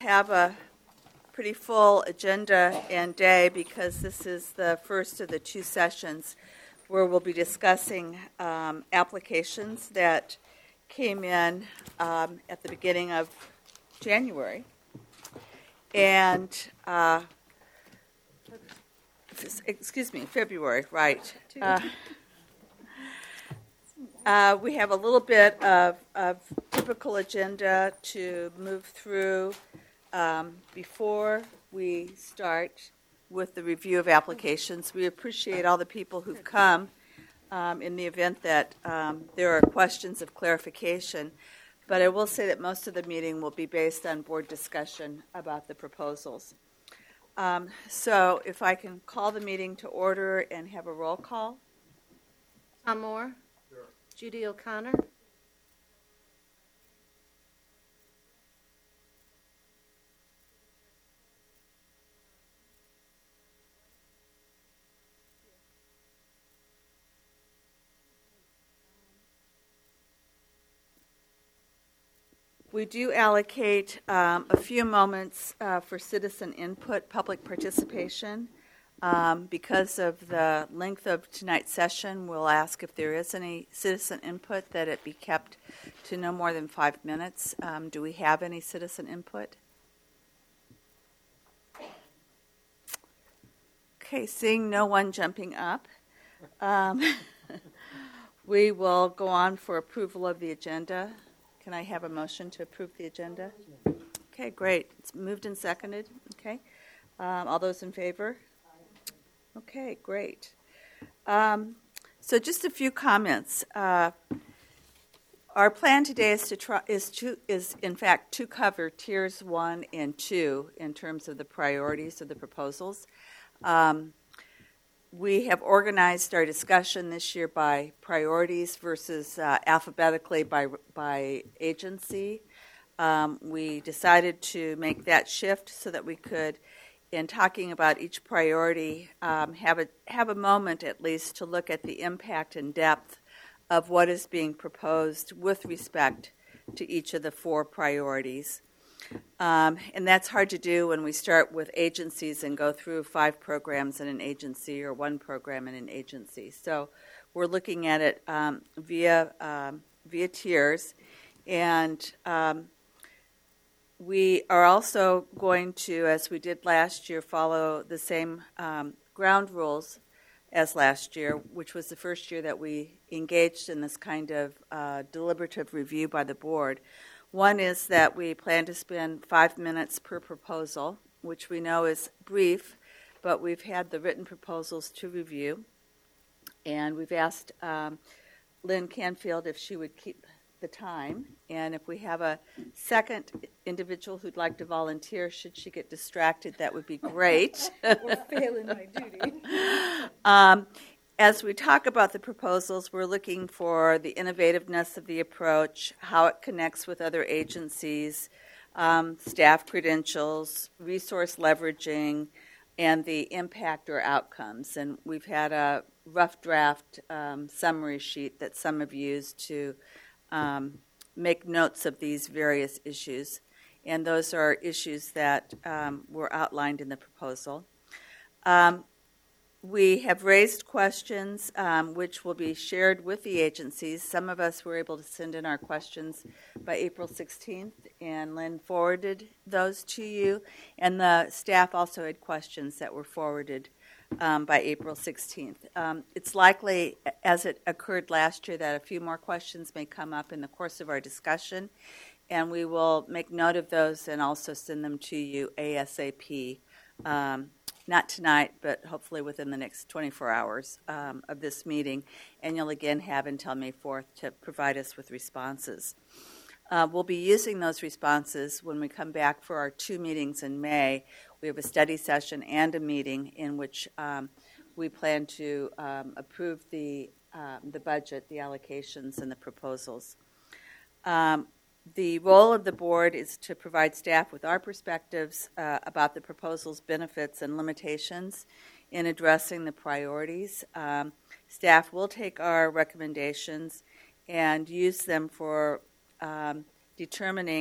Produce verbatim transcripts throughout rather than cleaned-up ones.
have a pretty full agenda and day because this is the first of the two sessions where we'll be discussing um, applications that came in um, at the beginning of January. And, uh, excuse me, February, right. Uh, uh, we have a little bit of, of typical agenda to move through um, before we start with the review of applications. We appreciate all the people who've come um, in the event that um, there are questions of clarification. But I will say that most of the meeting will be based on board discussion about the proposals. Um, so if I can call the meeting to order and have a roll call. Tom Moore. Sure. Judy O'Connor. We do allocate um, a few moments uh, for citizen input, public participation. Um, because of the length of tonight's session, we'll ask if there is any citizen input that it be kept to no more than five minutes. Um, do we have any citizen input? Okay, seeing no one jumping up, um, we will go on for approval of the agenda. Can I have a motion to approve the agenda? Okay, great. It's moved and seconded. Okay. Um, all those in favor? Okay, great. Um, so just a few comments. Uh, our plan today is to try is to is in fact to cover tiers one and two in terms of the priorities of the proposals. Um, We have organized our discussion this year by priorities versus uh, alphabetically by by agency. Um, we decided to make that shift so that we could, in talking about each priority, um, have a have a moment at least to look at the impact and depth of what is being proposed with respect to each of the four priorities. Um, and that's hard to do when we start with agencies and go through five programs in an agency or one program in an agency. So we're looking at it um, via um, via tiers, and um, we are also going to, as we did last year, follow the same um, ground rules as last year, which was the first year that we engaged in this kind of uh, deliberative review by the board. One is that we plan to spend five minutes per proposal, which we know is brief, but we've had the written proposals to review. And we've asked um, Lynn Canfield if she would keep the time. And if we have a second individual who'd like to volunteer, should she get distracted, that would be great. Or fail in my duty. um, As we talk about the proposals, we're looking for the innovativeness of the approach, how it connects with other agencies, um, staff credentials, resource leveraging, and the impact or outcomes. And we've had a rough draft um, summary sheet that some have used to um, make notes of these various issues. And those are issues that um, were outlined in the proposal. Um, We have raised questions um, which will be shared with the agencies. Some of us were able to send in our questions by April sixteenth, and Lynn forwarded those to you. And the staff also had questions that were forwarded um, by April sixteenth. Um, it's likely, as it occurred last year, that a few more questions may come up in the course of our discussion, and we will make note of those and also send them to you ASAP. Um, Not tonight, but hopefully within the next twenty-four hours um, of this meeting. And you'll again have until May fourth to provide us with responses. Uh, we'll be using those responses when we come back for our two meetings in May. We have a study session and a meeting in which um, we plan to um, approve the, um, the budget, the allocations, and the proposals. Um, The role of the board is to provide staff with our perspectives uh, about the proposal's benefits and limitations in addressing the priorities. Um, staff will take our recommendations and use them for um, determining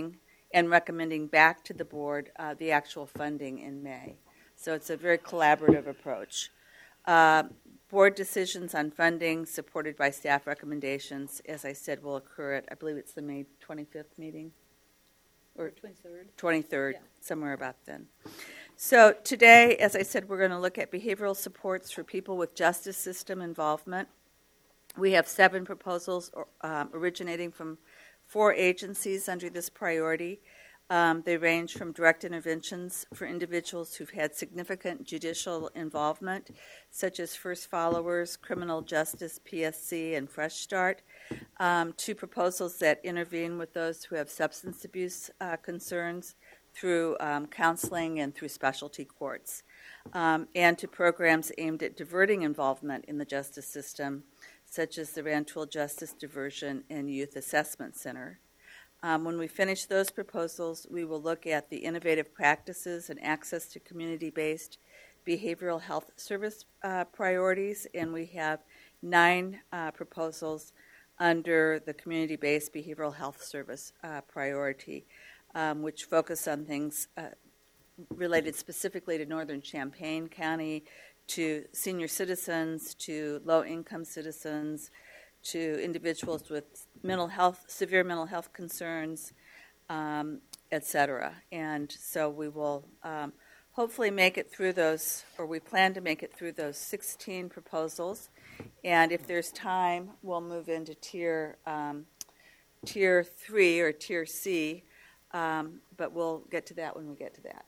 and recommending back to the board uh, the actual funding in May. So it's a very collaborative approach. Uh, board decisions on funding supported by staff recommendations, as I said, will occur at, I believe it's the May twenty-fifth meeting? Or twenty-third. twenty-third, Yeah. somewhere about then. So today, as I said, we're going to look at behavioral supports for people with justice system involvement. We have seven proposals um, originating from four agencies under this priority. Um, they range from direct interventions for individuals who've had significant judicial involvement, such as First Followers, Criminal Justice, P S C, and Fresh Start, um, to proposals that intervene with those who have substance abuse uh, concerns through um, counseling and through specialty courts, um, and to programs aimed at diverting involvement in the justice system, such as the Rantoul Justice Diversion and Youth Assessment Center. Um, when we finish those proposals, we will look at the innovative practices and access to community-based behavioral health service uh, priorities, and we have nine uh, proposals under the community-based behavioral health service uh, priority, um, which focus on things uh, related specifically to Northern Champaign County, to senior citizens, to low-income citizens, to individuals with mental health, severe mental health concerns, um, et cetera. And so we will um, hopefully make it through those, or we plan to make it through those sixteen proposals. And if there's time, we'll move into tier um, tier three or tier C, um, but we'll get to that when we get to that.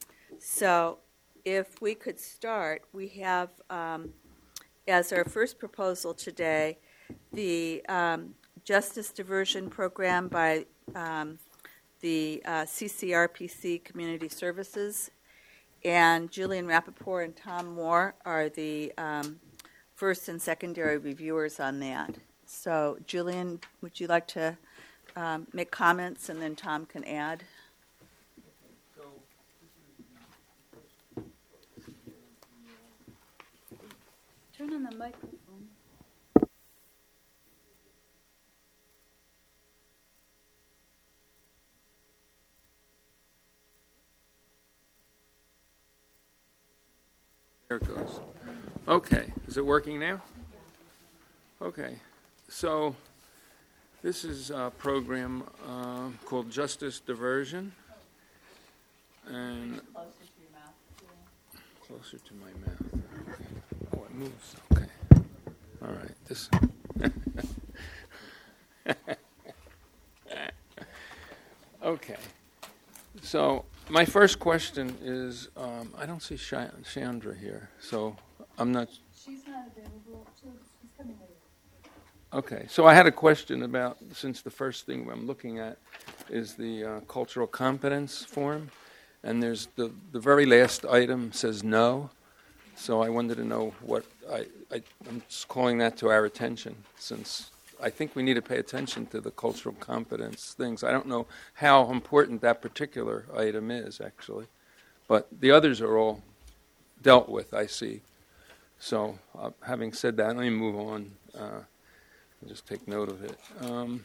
So if we could start, we have um, as our first proposal today the um, Justice Diversion Program by um, the uh, C C R P C Community Services, and Julian Rappaport and Tom Moore are the um, first and secondary reviewers on that. So, Julian, would you like to um, make comments, and then Tom can add? Turn on the microphone. There it goes. Okay, is it working now? Okay, so this is a program uh, called Justice Diversion, and closer to my mouth. Oh, it moves. Okay. All right. This. Okay. So my first question is, um, I don't see Sh- Chandra here, so I'm not. She's not available. She's coming later. Okay, so I had a question about, since the first thing I'm looking at is the uh, cultural competence form, and there's the, the very last item says no, so I wanted to know what, I, I, I'm just calling that to our attention, since I think we need to pay attention to the cultural competence things. I don't know how important that particular item is, actually, but the others are all dealt with, I see. So uh, having said that, let me move on. Uh, I'll just take note of it. Um,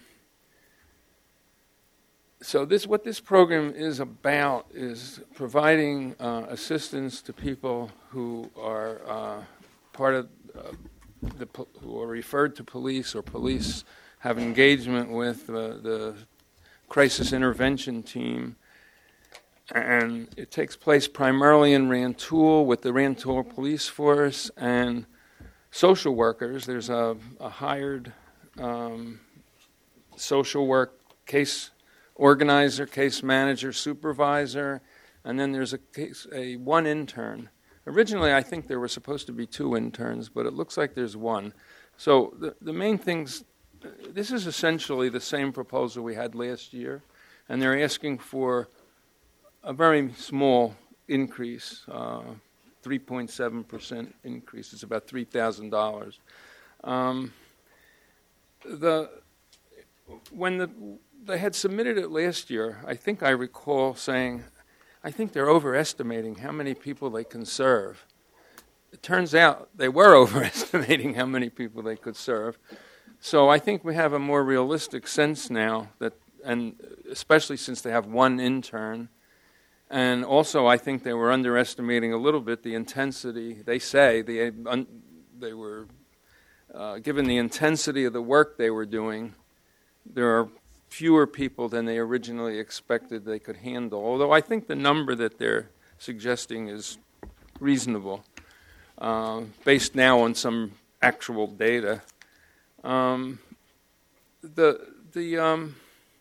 so this, what this program is about is providing uh, assistance to people who are uh, part of uh, the who are referred to police, or police have engagement with uh, the crisis intervention team, and it takes place primarily in Rantoul with the Rantoul Police Force and social workers. There's a, a hired um, social work case organizer, case manager, supervisor, and then there's a case, a one intern. Originally, I think there were supposed to be two interns, but it looks like there's one. So the, the main things, this is essentially the same proposal we had last year, and they're asking for a very small increase, uh, three point seven percent increase. It's about three thousand dollars. Um, the when the they had submitted it last year, I think I recall saying, I think they're overestimating how many people they can serve. It turns out they were overestimating how many people they could serve. So I think we have a more realistic sense now that and especially since they have one intern. And also, I think they were underestimating a little bit the intensity. They say they, un, they were, uh, given the intensity of the work they were doing, there are fewer people than they originally expected they could handle. Although I think the number that they're suggesting is reasonable, uh, based now on some actual data. Um, the the um,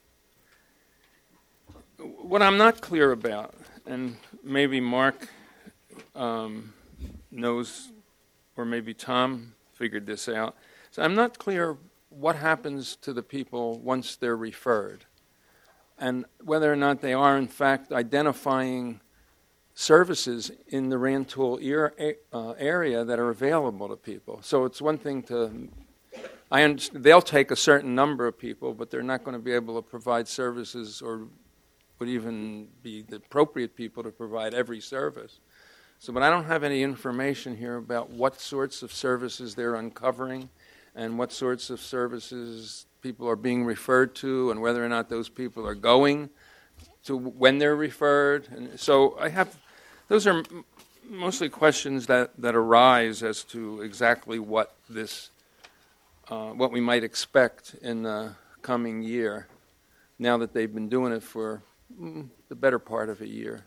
what I'm not clear about, and maybe Mark um, knows, or maybe Tom figured this out, so I'm not clear what happens to the people once they're referred, and whether or not they are in fact identifying services in the Rantoul uh, area that are available to people. So it's one thing to, I understand, they'll take a certain number of people, but they're not going to be able to provide services or would even be the appropriate people to provide every service. So, but I don't have any information here about what sorts of services they're uncovering and what sorts of services people are being referred to and whether or not those people are going to when they're referred. And so I have, those are m- mostly questions that, that arise as to exactly what this, uh, what we might expect in the coming year, now that they've been doing it for mm, the better part of a year.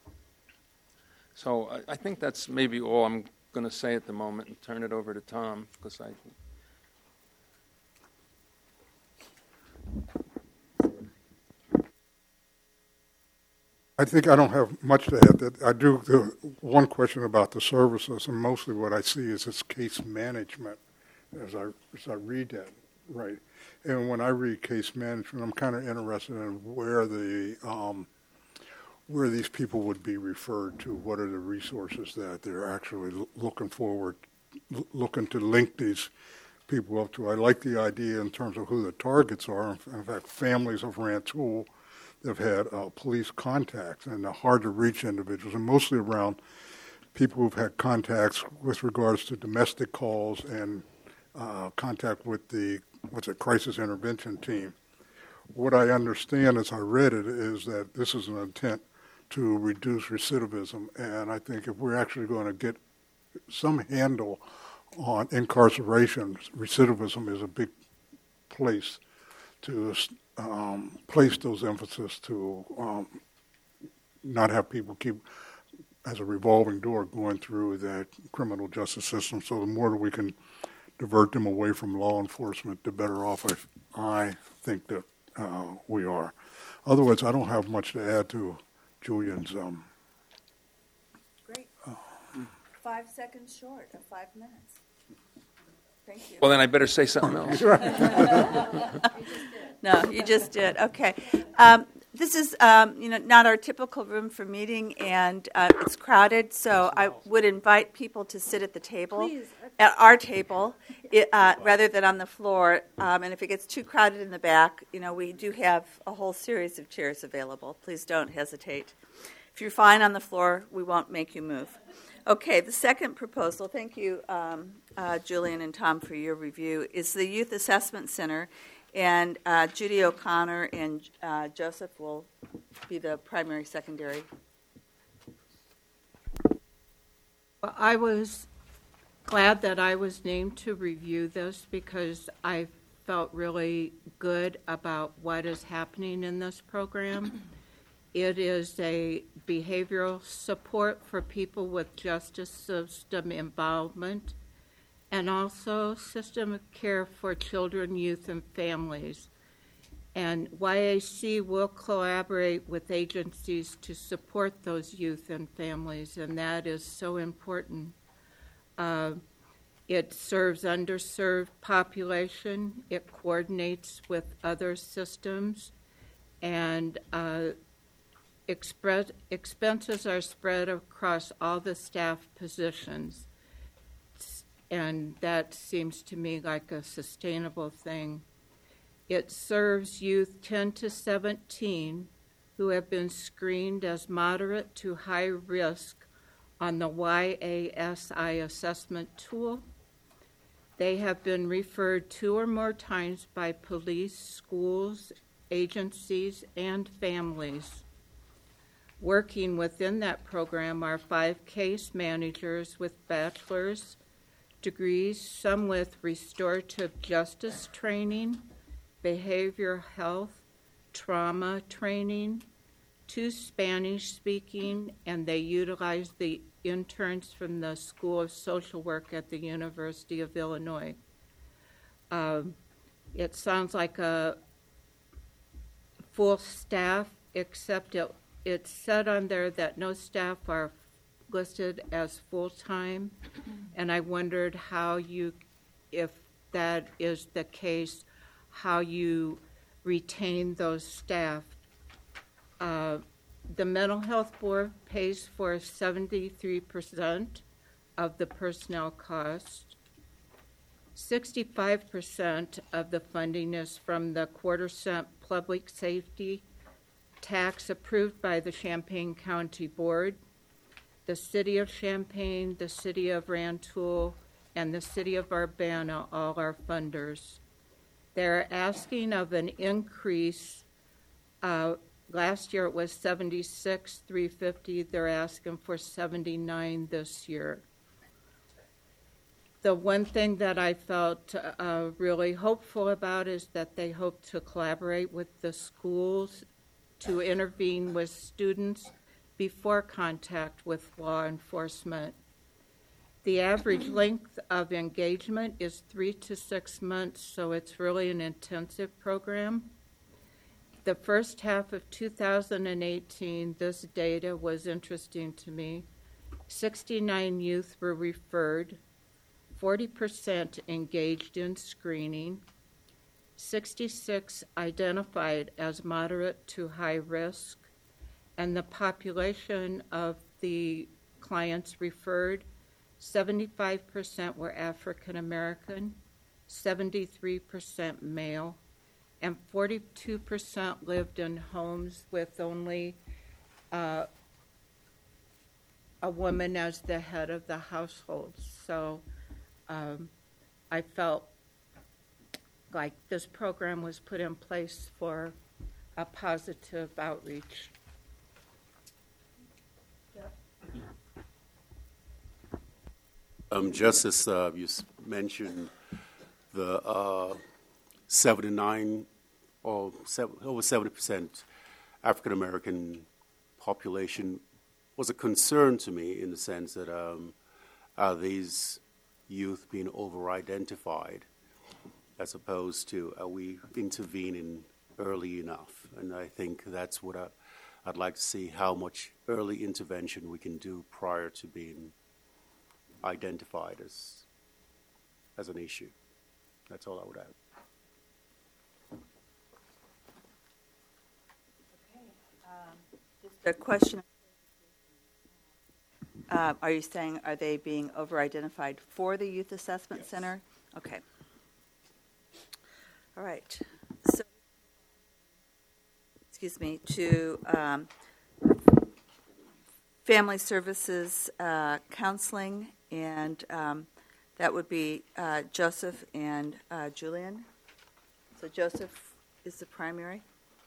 So I, I think that's maybe all I'm going to say at the moment and turn it over to Tom, because I... I think I don't have much to add. That I do the one question about the services, and mostly what I see is it's case management as I as I read that, right? And when I read case management, I'm kind of interested in where the um, where these people would be referred to. What are the resources that they're actually l- looking forward, l- looking to link these people up to? I like the idea in terms of who the targets are. In fact, families of Rantoul have had uh, police contacts and hard-to-reach individuals, and mostly around people who've had contacts with regards to domestic calls and uh, contact with the, what's it, crisis intervention team. What I understand as I read it is that this is an intent to reduce recidivism, and I think if we're actually going to get some handle on incarceration, recidivism is a big place to um, place those emphasis to um, not have people keep as a revolving door going through that criminal justice system. So the more that we can divert them away from law enforcement, the better off I, I think that uh, we are. Otherwise, I don't have much to add to Julian's. Um, Great. Five seconds short of five minutes. Thank you. Well, then I better say something else. No, you just did. Okay. Um, this is, um, you know, not our typical room for meeting, and uh, it's crowded. So I would invite people to sit at the table, Please. at our table, it, uh, rather than on the floor. Um, and if it gets too crowded in the back, you know, we do have a whole series of chairs available. Please don't hesitate. If you're fine on the floor, we won't make you move. Okay, the second proposal, thank you, um, uh, Julian and Tom, for your review, is the Youth Assessment Center. And uh, Judy O'Connor and uh, Joseph will be the primary, secondary. Well, I was glad that I was named to review this because I felt really good about what is happening in this program. It is a behavioral support for people with justice system involvement, and also system of care for children, youth, and families. And Y A C will collaborate with agencies to support those youth and families, and that is so important. Uh, it serves underserved population, it coordinates with other systems, and uh, express, expenses are spread across all the staff positions. And that seems to me like a sustainable thing. It serves youth ten to seventeen who have been screened as moderate to high risk on the Y A S I assessment tool. They have been referred two or more times by police, schools, agencies, and families. Working within that program are five case managers with bachelor's degrees, some with restorative justice training, behavioral health, trauma training, two Spanish-speaking, and they utilize the interns from the School of Social Work at the University of Illinois. Um, it sounds like a full staff, except it, it's said on there that no staff are listed as full-time, and I wondered how you, if that is the case, how you retain those staff. Uh, the Mental Health Board pays for seventy-three percent of the personnel cost. sixty-five percent of the funding is from the quarter cent public safety tax approved by the Champaign County Board, the City of Champaign, the City of Rantoul, and the City of Urbana, all are funders. They're asking of an increase. Uh, last year it was seventy-six thousand three hundred fifty dollars. They're asking for seventy-nine thousand dollars this year. The one thing that I felt uh, really hopeful about is that they hope to collaborate with the schools to intervene with students before contact with law enforcement. The average length of engagement is three to six months, so it's really an intensive program. The first half of two thousand eighteen, this data was interesting to me. sixty-nine youth were referred, forty percent engaged in screening, sixty-six identified as moderate to high risk, and the population of the clients referred, seventy-five percent were African American, seventy-three percent male, and forty-two percent lived in homes with only uh, a woman as the head of the household. So um, I felt like this program was put in place for a positive outreach. Um, just as uh, you s- mentioned, the uh, seventy-nine or seven, over seventy percent African American population was a concern to me in the sense that um, are these youth being over-identified as opposed to are we intervening early enough? And I think that's what I, I'd like to see, how much early intervention we can do prior to being identified as as an issue. That's all I would add. The question, uh, are you saying, are they being over-identified for the Youth Assessment Yes. Center? Okay. All right. So, excuse me, to um, Family Services uh, Counseling, and um, that would be uh, Joseph and uh, Julian. So Joseph is the primary.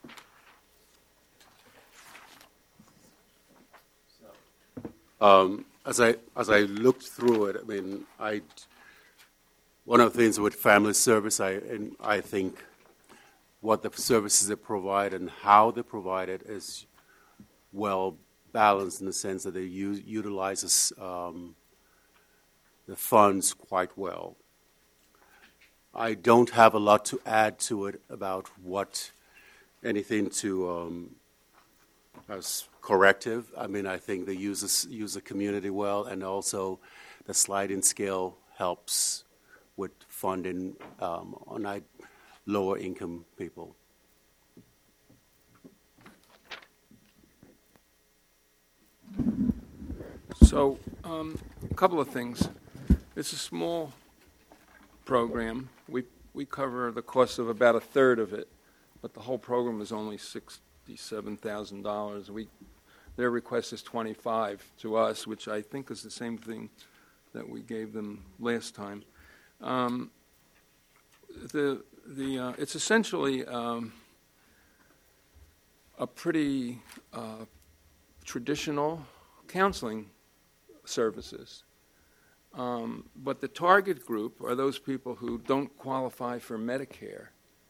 Um, as I as I looked through it, I mean, I one of the things with family service, I and I think what the services they provide and how they provide it is well balanced in the sense that they use, utilizes um, the funds quite well. I don't have a lot to add to it about what anything to um, as corrective. I mean, I think they use this, use the community well, and also the sliding scale helps with funding um, on I, lower income people. So, um, a couple of things. It's a small program. We we cover the cost of about a third of it, but the whole program is only sixty-seven thousand dollars. We their request is twenty-five to us, which I think is the same thing that we gave them last time. Um, the the uh, it's essentially um, a pretty uh, traditional counseling services. Um, but the target group are those people who don't qualify for Medicare,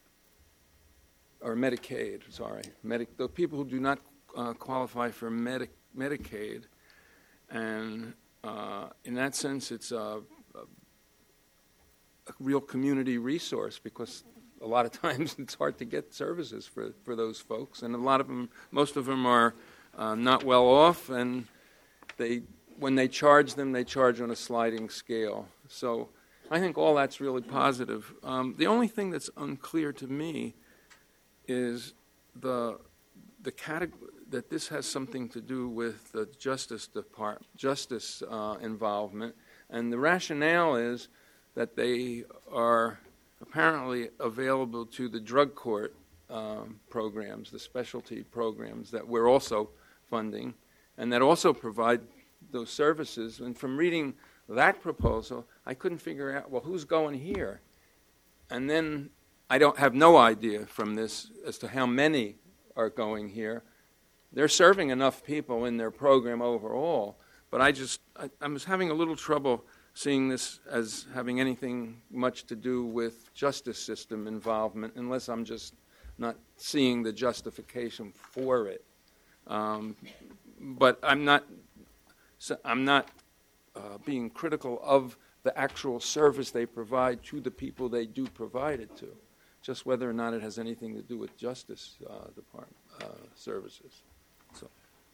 or Medicaid, sorry. Medi- the people who do not uh, qualify for Medi- Medicaid. And uh, in that sense, it's a, a, a real community resource, because a lot of times it's hard to get services for, for those folks. And a lot of them, most of them are uh, not well off, and they when they charge them, they charge on a sliding scale. So I think all that's really positive. Um, the only thing that's unclear to me is the the category that this has something to do with the Justice Department, justice uh, involvement, and the rationale is that they are apparently available to the drug court um, programs, the specialty programs that we're also funding, and that also provide those services. And from reading that proposal, I couldn't figure out, well, who's going here? And then I don't have no idea from this as to how many are going here. They're serving enough people in their program overall, but I just, I, I was having a little trouble seeing this as having anything much to do with justice system involvement, unless I'm just not seeing the justification for it. Um, but I'm not, I'm not uh, being critical of the actual service they provide to the people they do provide it to, just whether or not it has anything to do with justice uh, department uh, services. So,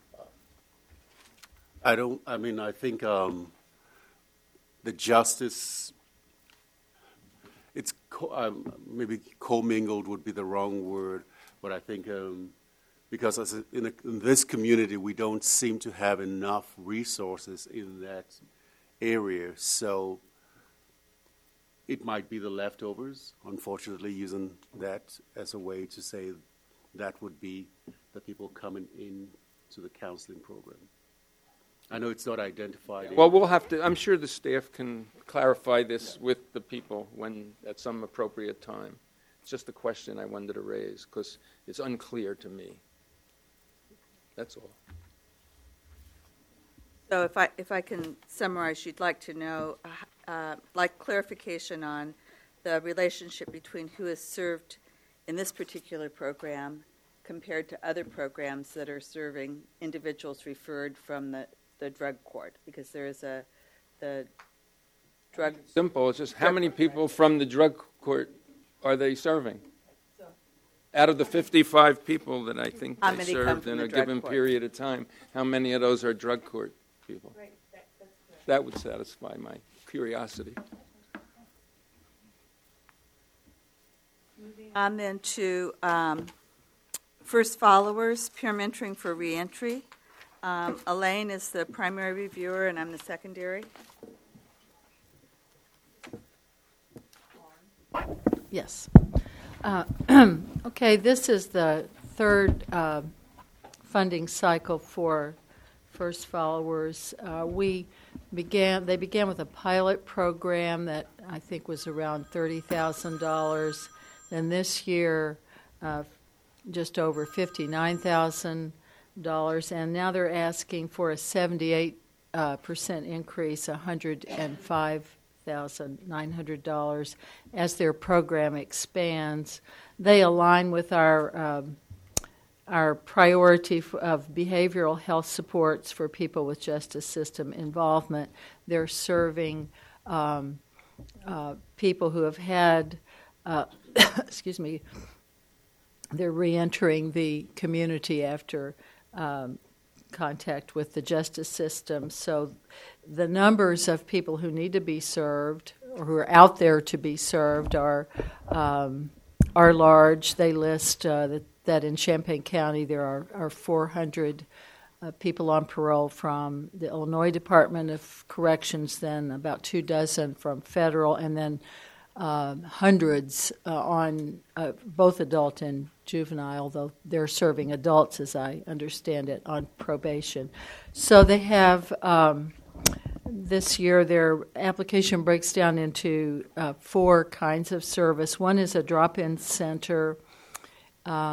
I don't, I mean, I think um, the justice, it's co- um, maybe commingled would be the wrong word, but I think um, because as a, in, a, in this community, we don't seem to have enough resources in that area, so it might be the leftovers, unfortunately, using that as a way to say that would be the people coming in to the counseling program. I know it's not identified. well, we'll have to, I'm sure the staff can clarify this with the people when at some appropriate time. It's just a question I wanted to raise because it's unclear to me. That's all. So if I if I can summarize, you'd like to know, uh, uh, like clarification on the relationship between who is served in this particular program compared to other programs that are serving individuals referred from the, the drug court, because there is a the drug. Simple. It's just how many people from the drug court are they serving? Out of the fifty-five people that I think How they many come served from in the a drug given court? period of time, how many of those are drug court people? Right, that, that's correct. That would satisfy my curiosity. On then to um, first followers, peer mentoring for reentry. Um, Elaine is the primary reviewer, and I'm the secondary. Yes. Uh, okay, this is the third uh, funding cycle for First Followers. Uh, we began; they began with a pilot program that I think was around thirty thousand dollars. Then this year, uh, just over fifty-nine thousand dollars, and now they're asking for a seventy-eight uh, percent increase, one hundred five thousand nine hundred dollars as their program expands. They align with our um, our priority f- of behavioral health supports for people with justice system involvement. They're serving um, uh, people who have had, uh, excuse me, they're reentering the community after um, contact with the justice system. So the numbers of people who need to be served or who are out there to be served are um, are large. They list uh, that, that in Champaign County there are, are four hundred uh, people on parole from the Illinois Department of Corrections, then about two dozen from federal, and then uh, hundreds uh, on uh, both adult and juvenile, though they're serving adults, as I understand it, on probation. So they have, um, this year, their application breaks down into uh, four kinds of service. One is a drop-in center. Um,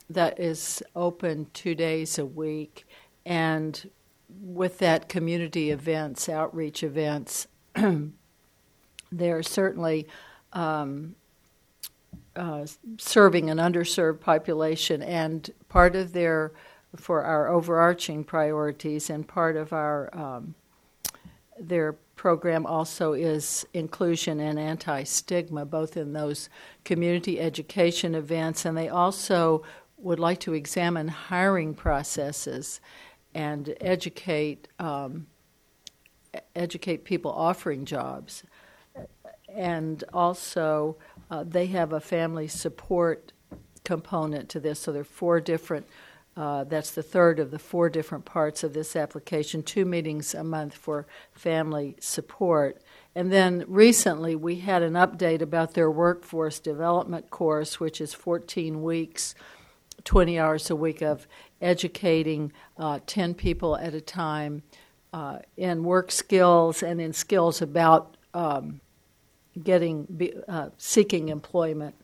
that is open two days a week, and with that, community events, outreach events, they're certainly um, uh, serving an underserved population, and part of their, for our overarching priorities, and part of our um, their program also is inclusion and anti-stigma, both in those community education events, and they also would like to examine hiring processes and educate um, educate people offering jobs. And also, uh, they have a family support component to this. So there are four different, uh, that's the third of the four different parts of this application, two meetings a month for family support. And then recently we had an update about their workforce development course, which is fourteen weeks, twenty hours a week of educating uh, ten people at a time uh, in work skills and in skills about um, getting uh, seeking employment.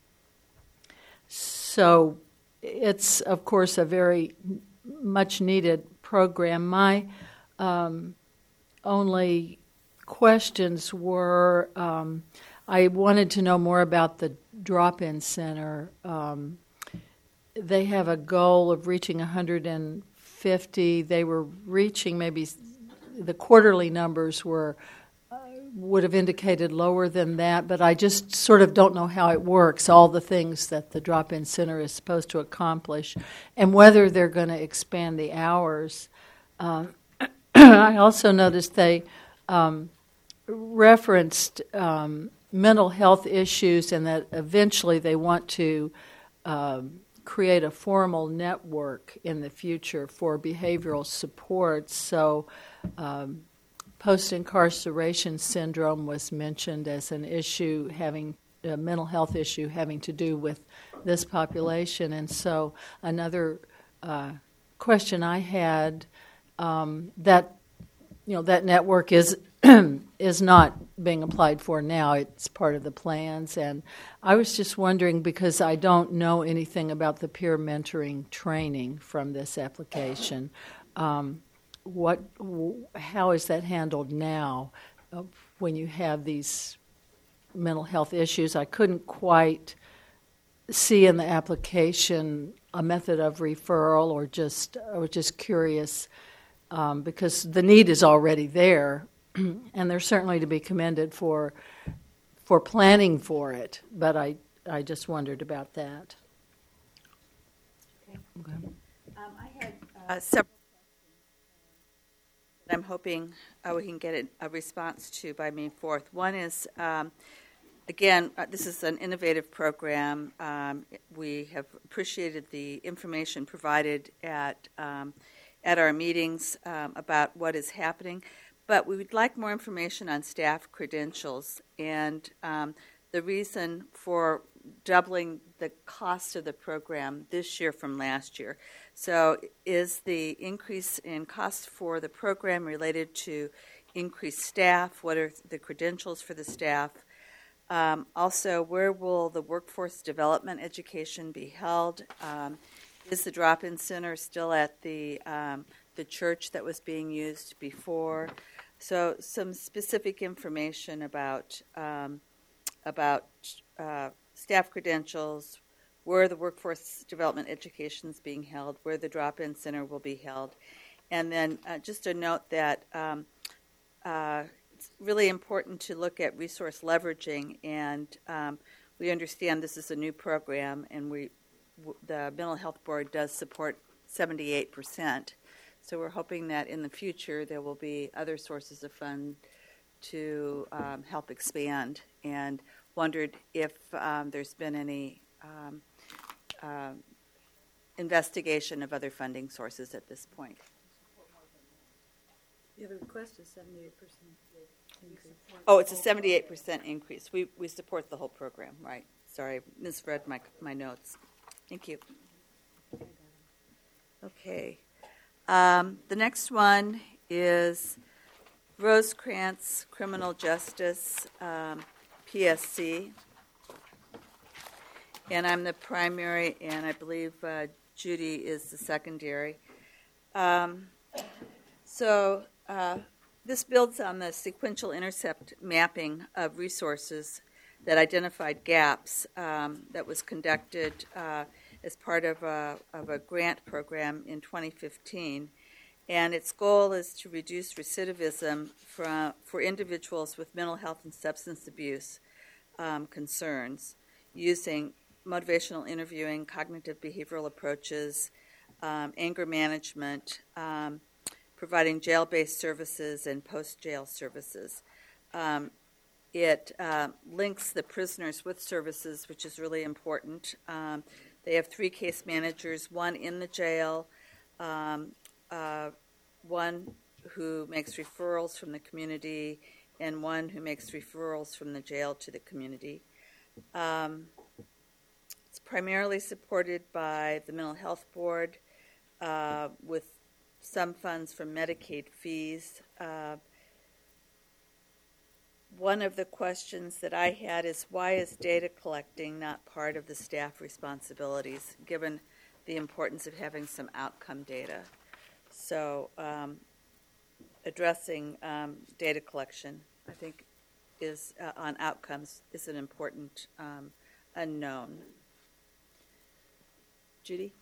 So it's, of course, a very much needed program. My um, only questions were um, I wanted to know more about the drop-in center. Um, They have a goal of reaching one hundred fifty. They were reaching maybe the quarterly numbers were uh, would have indicated lower than that, but I just sort of don't know how it works, all the things that the drop-in center is supposed to accomplish, and whether they're going to expand the hours. Uh, I also noticed they um, referenced um, mental health issues and that eventually they want to um, create a formal network in the future for behavioral support. So um, post-incarceration syndrome was mentioned as an issue, having a mental health issue having to do with this population. And so another uh, question I had, um, that you know that network is is not being applied for now. It's part of the plans. And I was just wondering, because I don't know anything about the peer mentoring training from this application, um, what, how is that handled now uh, when you have these mental health issues? I couldn't quite see in the application a method of referral, or just I was just curious um, because the need is already there. And they're certainly to be commended for for planning for it, but I, I just wondered about that. Okay. Okay. Um, I had uh, several questions that I'm hoping uh, we can get a, a response to by May fourth. One is, um, again, uh, this is an innovative program. Um, we have appreciated the information provided at um, at our meetings um, about what is happening. But we would like more information on staff credentials and um, the reason for doubling the cost of the program this year from last year. So is the increase in cost for the program related to increased staff? What are the credentials for the staff? Um, also, where will the workforce development education be held? Um, is the drop-in center still at the um, the church that was being used before? So some specific information about um, about uh, staff credentials, where the workforce development education is being held, where the drop-in center will be held, and then uh, just a note that um, uh, it's really important to look at resource leveraging, and um, we understand this is a new program, and we w- the Mental Health Board does support seventy-eight percent. So we're hoping that in the future there will be other sources of fund to um, help expand, and wondered if um, there's been any um, uh, investigation of other funding sources at this point. Yeah, the request is seventy-eight percent increase. Oh, it's a seventy-eight percent increase. We we support the whole program, right? Sorry, I misread my, my notes. Thank you. Okay. Um, the next one is Rosecrance Criminal Justice, um, P S C. And I'm the primary, and I believe uh, Judy is the secondary. Um, so uh, this builds on the sequential intercept mapping of resources that identified gaps um, that was conducted uh, as part of a, of a grant program in twenty fifteen. And its goal is to reduce recidivism for, for individuals with mental health and substance abuse um, concerns using motivational interviewing, cognitive behavioral approaches, um, anger management, um, providing jail-based services and post-jail services. Um, it uh, links the prisoners with services, which is really important. Um, they have three case managers, one in the jail, um, uh, one who makes referrals from the community, and one who makes referrals from the jail to the community. Um, it's primarily supported by the Mental Health Board uh, with some funds from Medicaid fees. Uh, one of the questions that I had is, why is data collecting not part of the staff responsibilities, given the importance of having some outcome data? So um, addressing um, data collection, I think, is uh, on outcomes is an important um, unknown. Judy?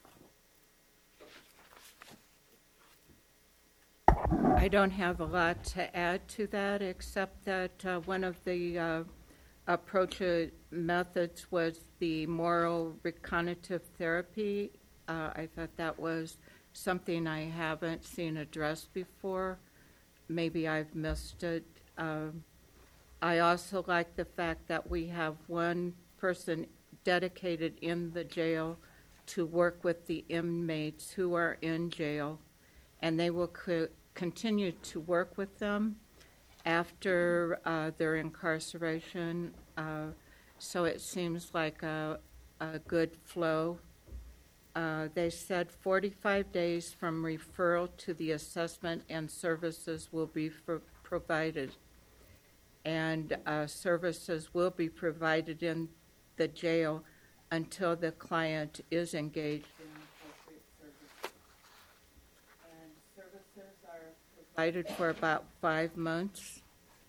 I don't have a lot to add to that, except that uh, one of the uh, approach uh, methods was the moral recognitive therapy. Uh, I thought that was something I haven't seen addressed before. Maybe I've missed it. Um, I also like the fact that we have one person dedicated in the jail to work with the inmates who are in jail, and they will co- continue to work with them after uh, their incarceration. Uh, so it seems like a, a good flow. Uh, they said forty-five days from referral to the assessment and services will be for provided. And uh, services will be provided in the jail until the client is engaged in appropriate services. And services are provided for about five months.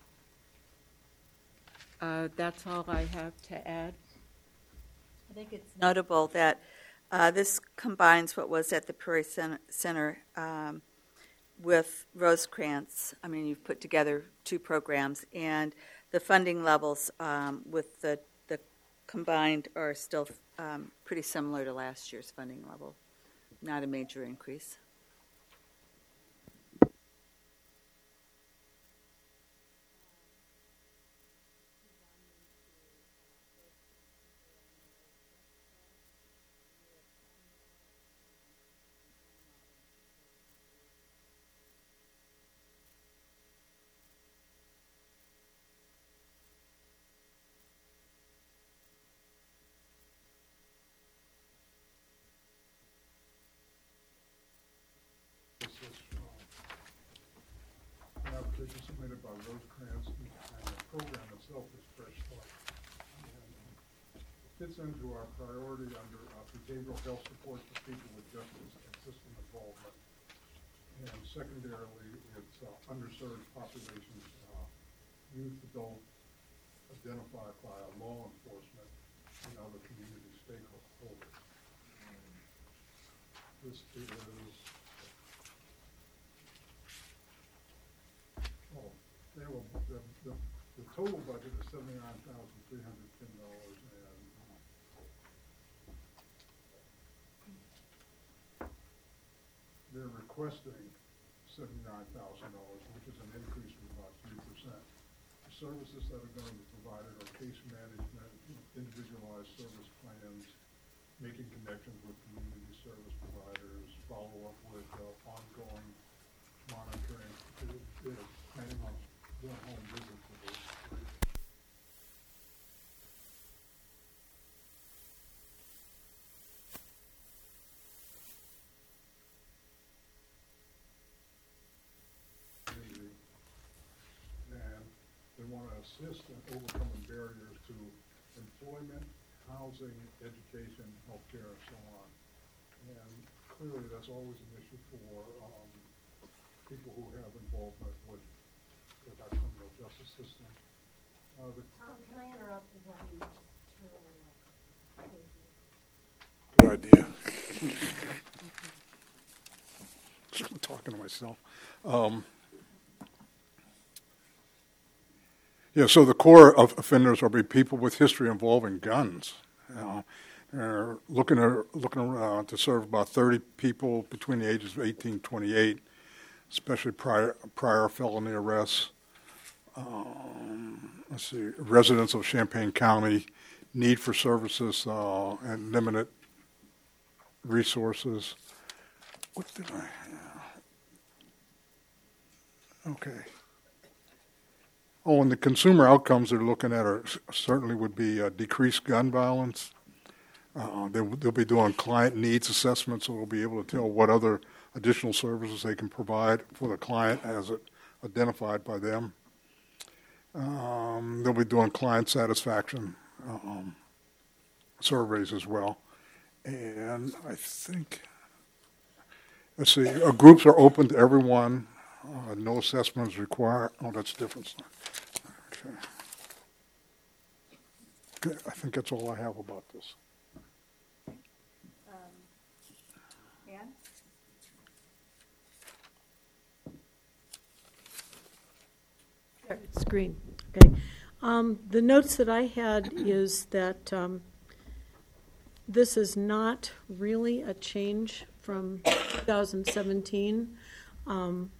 Uh, that's all I have to add. I think it's notable that uh, this combines what was at the Prairie Cen- Center um, with Rosecrance. I mean, you've put together two programs, and the funding levels um, with the, the combined are still um, pretty similar to last year's funding level, not a major increase. This is uh, an application submitted by Rosecrans, and the program itself is Fresh Start. And it fits into our priority under uh, behavioral health support for people with justice and system involvement. And secondarily, it's uh, underserved populations, uh, youth, adult, identified by law enforcement and other community stakeholders. And this is Oh, they will, the, the, the total budget is seventy-nine thousand three hundred ten dollars, and uh, they're requesting seventy-nine thousand dollars, which is an increase of about three percent. The services that are going to be provided are case management, individualized service plans, making connections with community service providers, follow-up with uh, ongoing monitoring. They're planning on doing home visits with those. And they want to assist in overcoming barriers to employment, housing, education, healthcare, and so on. And clearly, that's always an issue for um, people who have involvement with, with our criminal justice system. Uh, the, Tom, can I interrupt and have you turn on good idea. Just talking to myself. Um, yeah, so the core of offenders will be people with history involving guns. You know, they're looking to, looking uh, to serve about thirty people between the ages of eighteen and twenty-eight, especially prior, prior felony arrests. Um, let's see, residents of Champaign County, need for services uh, and limited resources. What did I have? Okay. Oh, and the consumer outcomes they're looking at are certainly would be uh, decreased gun violence. Uh, they, they'll be doing client needs assessments, so they'll be able to tell what other additional services they can provide for the client as it identified by them. Um, they'll be doing client satisfaction um, surveys as well. And I think, let's see, uh, groups are open to everyone. Uh, no assessment is required. Oh, that's different. Okay. Okay, I think that's all I have about this. Ann? Screen, okay. Um, the notes that I had is that um, this is not really a change from two thousand seventeen. Um,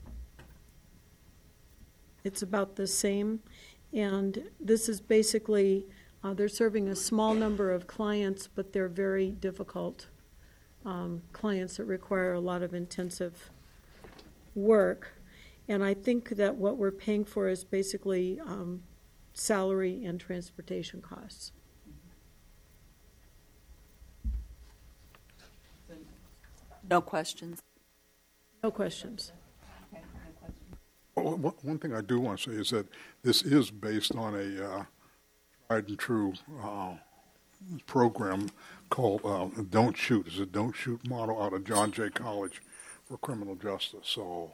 it's about the same, and this is basically, uh, they're serving a small number of clients, but they're very difficult um, clients that require a lot of intensive work. And I think that what we're paying for is basically um, salary and transportation costs. No questions. No questions. Well, one one thing I do want to say is that this is based on a uh, tried and true uh, program called uh, Don't Shoot. It's a Don't Shoot model out of John Jay College for Criminal Justice. So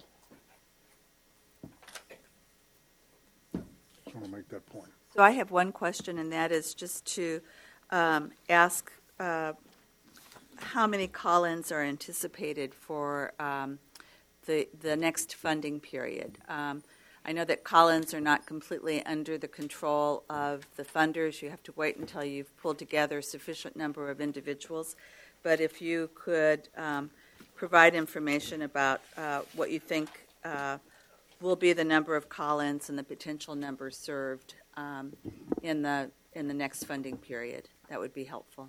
just want to make that point. So I have one question, and that is just to um, ask uh, how many call-ins are anticipated for um, the the next funding period. Um, I know that call-ins are not completely under the control of the funders. You have to wait until you've pulled together a sufficient number of individuals. But if you could um, provide information about uh, what you think uh, will be the number of call-ins and the potential number served um, in the in the next funding period, that would be helpful.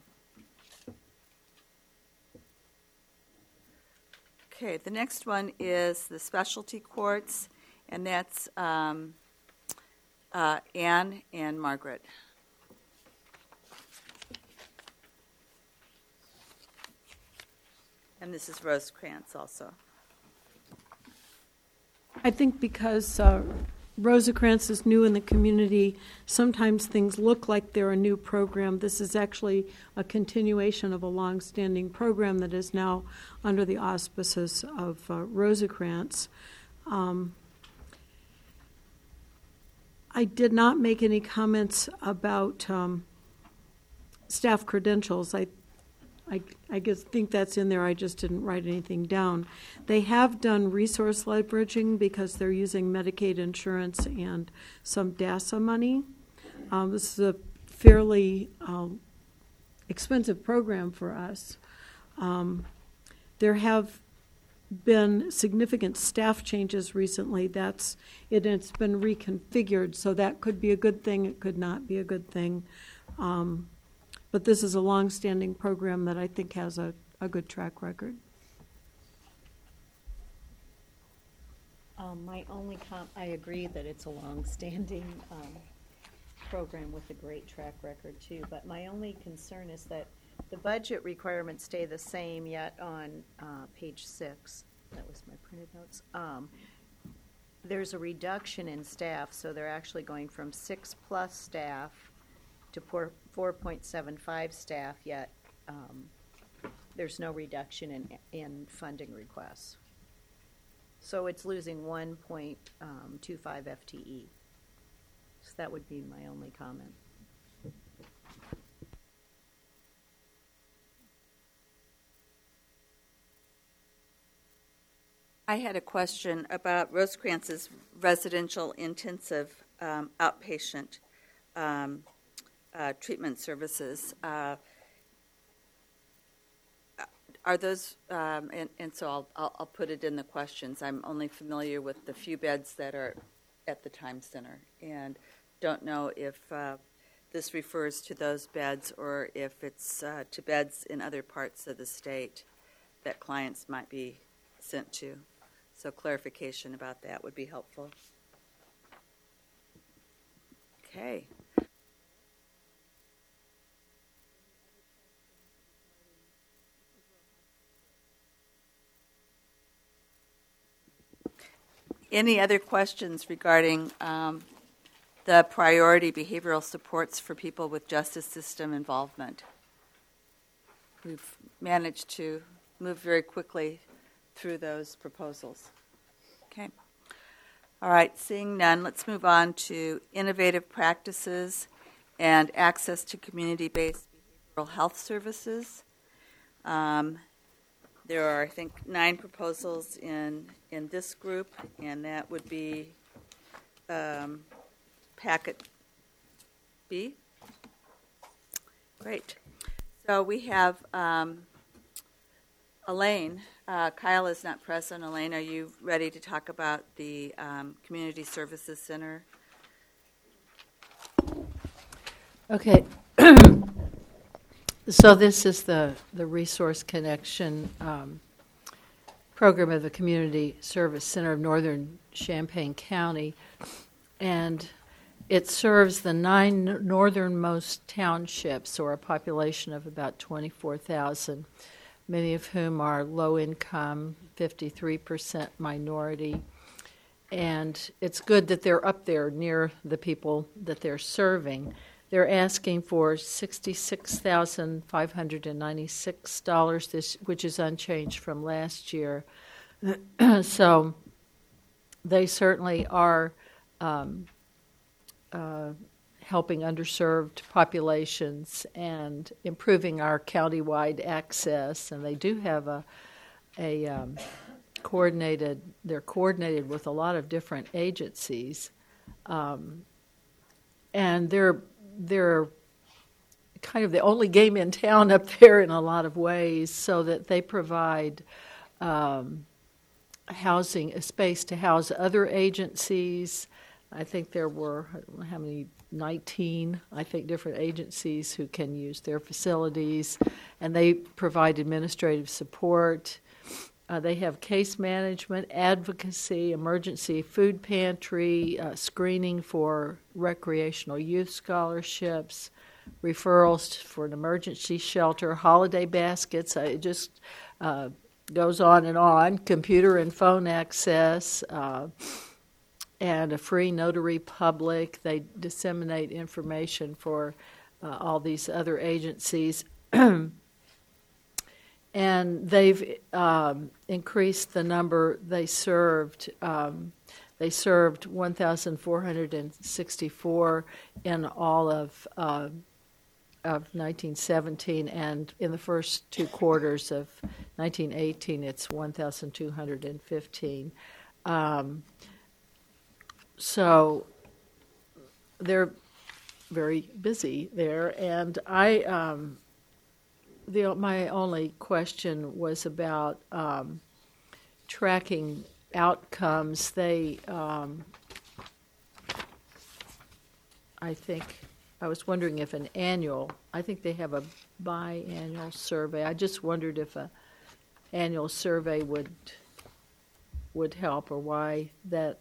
Okay, the next one is the specialty courts, and that's um, uh, Anne and Margaret. And this is Rosecrans also. I think because uh, Rosecrans is new in the community, sometimes things look like they're a new program. This is actually a continuation of a long-standing program that is now under the auspices of uh, Rosecrans. Um, I did not make any comments about um, staff credentials. I I, I guess think that's in there. I just didn't write anything down. They have done resource leveraging because they're using Medicaid insurance and some DASA money. Um, this is a fairly um, expensive program for us. Um, there have been significant staff changes recently. That's it. It's been reconfigured, so that could be a good thing. It could not be a good thing. Um, But this is a long-standing program that I think has a, a good track record. Um, my only com- I agree that it's a long-standing um, program with a great track record too, but my only concern is that the budget requirements stay the same, yet on uh, page six, that was my printed notes, um, there's a reduction in staff, so they're actually going from six plus staff to four point seven five staff, yet um, there's no reduction in, in funding requests. So it's losing one point two five F T E. So that would be my only comment. I had a question about Rosecrance's residential intensive um, outpatient um, uh, treatment services. Uh, are those, um, and, and so I'll, I'll, I'll put it in the questions. I'm only familiar with the few beds that are at the Time Center and don't know if uh, this refers to those beds or if it's uh, to beds in other parts of the state that clients might be sent to. So clarification about that would be helpful. Okay. Any other questions regarding um, the priority behavioral supports for people with justice system involvement? We've managed to move very quickly through those proposals. Okay. All right, seeing none, let's move on to innovative practices and access to community-based behavioral health services. Um, there are, I think, nine proposals in, in this group, and that would be um, packet B. Great. So we have um, Elaine. Uh, Kyle is not present. Elaine, are you ready to talk about the um, Community Services Center? Okay. So this is the, the Resource Connection um, program of the Community Service Center of Northern Champaign County. And it serves the nine northernmost townships, or a population of about twenty-four thousand. Many of whom are low income, fifty-three percent minority. And it's good that they're up there near the people that they're serving. They're asking for sixty-six thousand five hundred ninety-six dollars, this, which is unchanged from last year. So they certainly are um, uh, helping underserved populations and improving our countywide access. And they do have a, a um, coordinated, they're coordinated with a lot of different agencies. Um, and they're, they're kind of the only game in town up there in a lot of ways, so that they provide um, housing, a space to house other agencies. I think there were, I don't know how many, nineteen, I think, different agencies who can use their facilities, and they provide administrative support. Uh, they have case management, advocacy, emergency food pantry, uh, screening for recreational youth scholarships, referrals for an emergency shelter, holiday baskets. Uh, it just uh, goes on and on, computer and phone access, uh, and a free notary public. They disseminate information for uh, all these other agencies. And they've um, increased the number they served. Um, they served one thousand four hundred sixty-four in all of uh, of nineteen seventeen, and in the first two quarters of nineteen eighteen, it's one thousand two hundred fifteen. Um, so they're very busy there, and I. Um, The, my only question was about um, tracking outcomes. They, um, I think, I was wondering if an annual, I think they have a biannual survey. I just wondered if a annual survey would would help, or why that.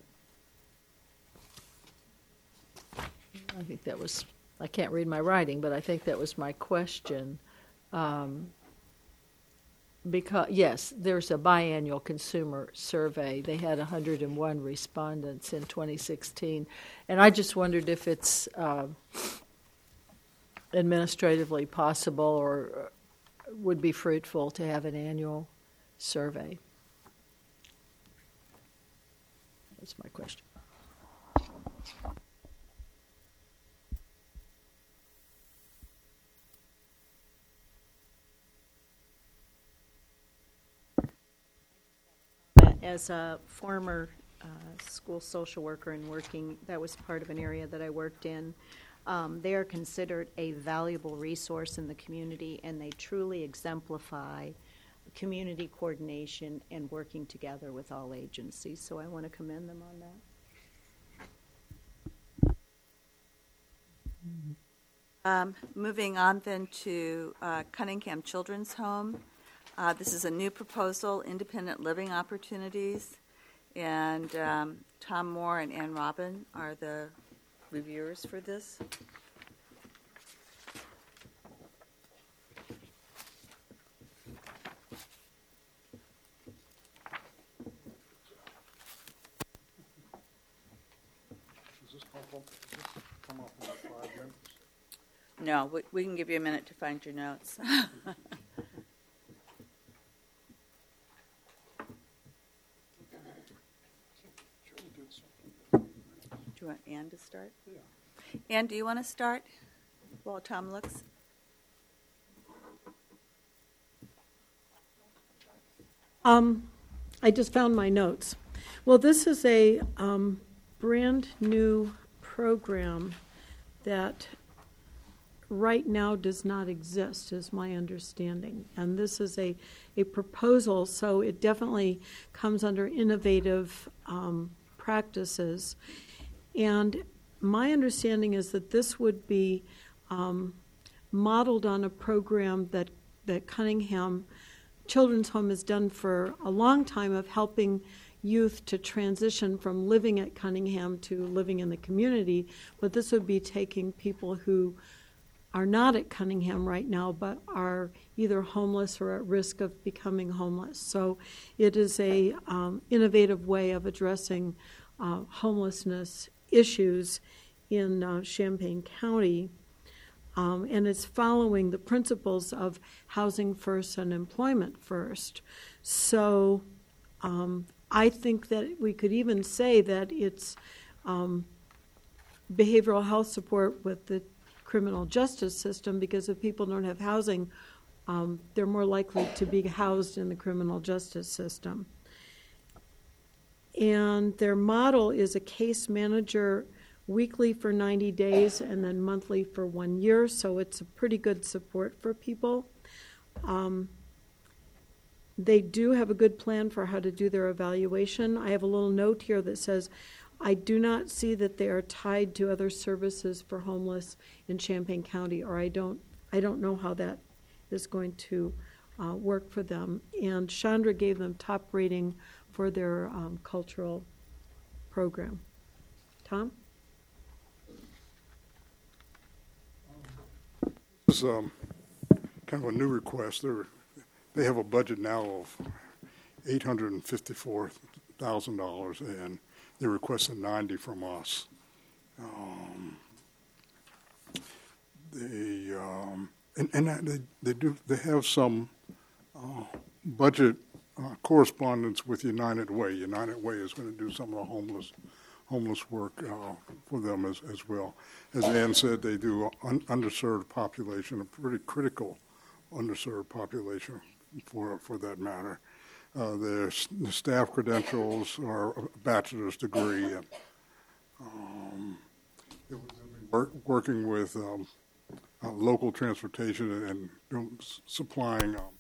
I think that was, I can't read my writing, but I think that was my question. Um, because yes, there's a biannual consumer survey. They had one hundred one respondents in twenty sixteen, and I just wondered if it's uh, administratively possible or would be fruitful to have an annual survey. That's my question. As a former uh, school social worker and working, that was part of an area that I worked in. Um, they are considered a valuable resource in the community, and they truly exemplify community coordination and working together with all agencies. So I want to commend them on that. Um, moving on then to uh, Cunningham Children's Home. Uh, this is a new proposal, independent living opportunities, and um, Tom Moore and Ann Robin are the reviewers for this. Does this come up, does this come up in five minutes? No, we, we can give you a minute to find your notes. Do you want Ann to start? Yeah. Ann, do you want to start while Tom looks? Um, I just found my notes. Well, this is a um, brand new program that right now does not exist, is my understanding. And this is a, a proposal, so it definitely comes under innovative um, practices. And my understanding is that this would be um, modeled on a program that, that Cunningham Children's Home has done for a long time, of helping youth to transition from living at Cunningham to living in the community. But this would be taking people who are not at Cunningham right now but are either homeless or at risk of becoming homeless. So it is a um, innovative way of addressing uh, homelessness issues in uh, Champaign County. Um, and it's following the principles of housing first and employment first. So um, I think that we could even say that it's um, behavioral health support with the criminal justice system, because if people don't have housing, um, they're more likely to be housed in the criminal justice system. And their model is a case manager weekly for ninety days and then monthly for one year, so it's a pretty good support for people. Um, they do have a good plan for how to do their evaluation. I have a little note here that says, I do not see that they are tied to other services for homeless in Champaign County, or I don't I don't know how that is going to uh, work for them. And Chandra gave them top rating for their um, cultural program. Tom? This is um, kind of a new request. They're, they have a budget now of eight hundred fifty-four thousand dollars, and they requested ninety from us. Um, they um, and, and they they do they have some uh, budget uh, correspondence with United Way. United Way is going to do some of the homeless homeless work uh, for them as, as well. As Ann said, they do un- underserved population, a pretty critical underserved population for for that matter. Uh, their s- the staff credentials are a bachelor's degree, and um, it was work, working with um, uh, local transportation and um, s- supplying um,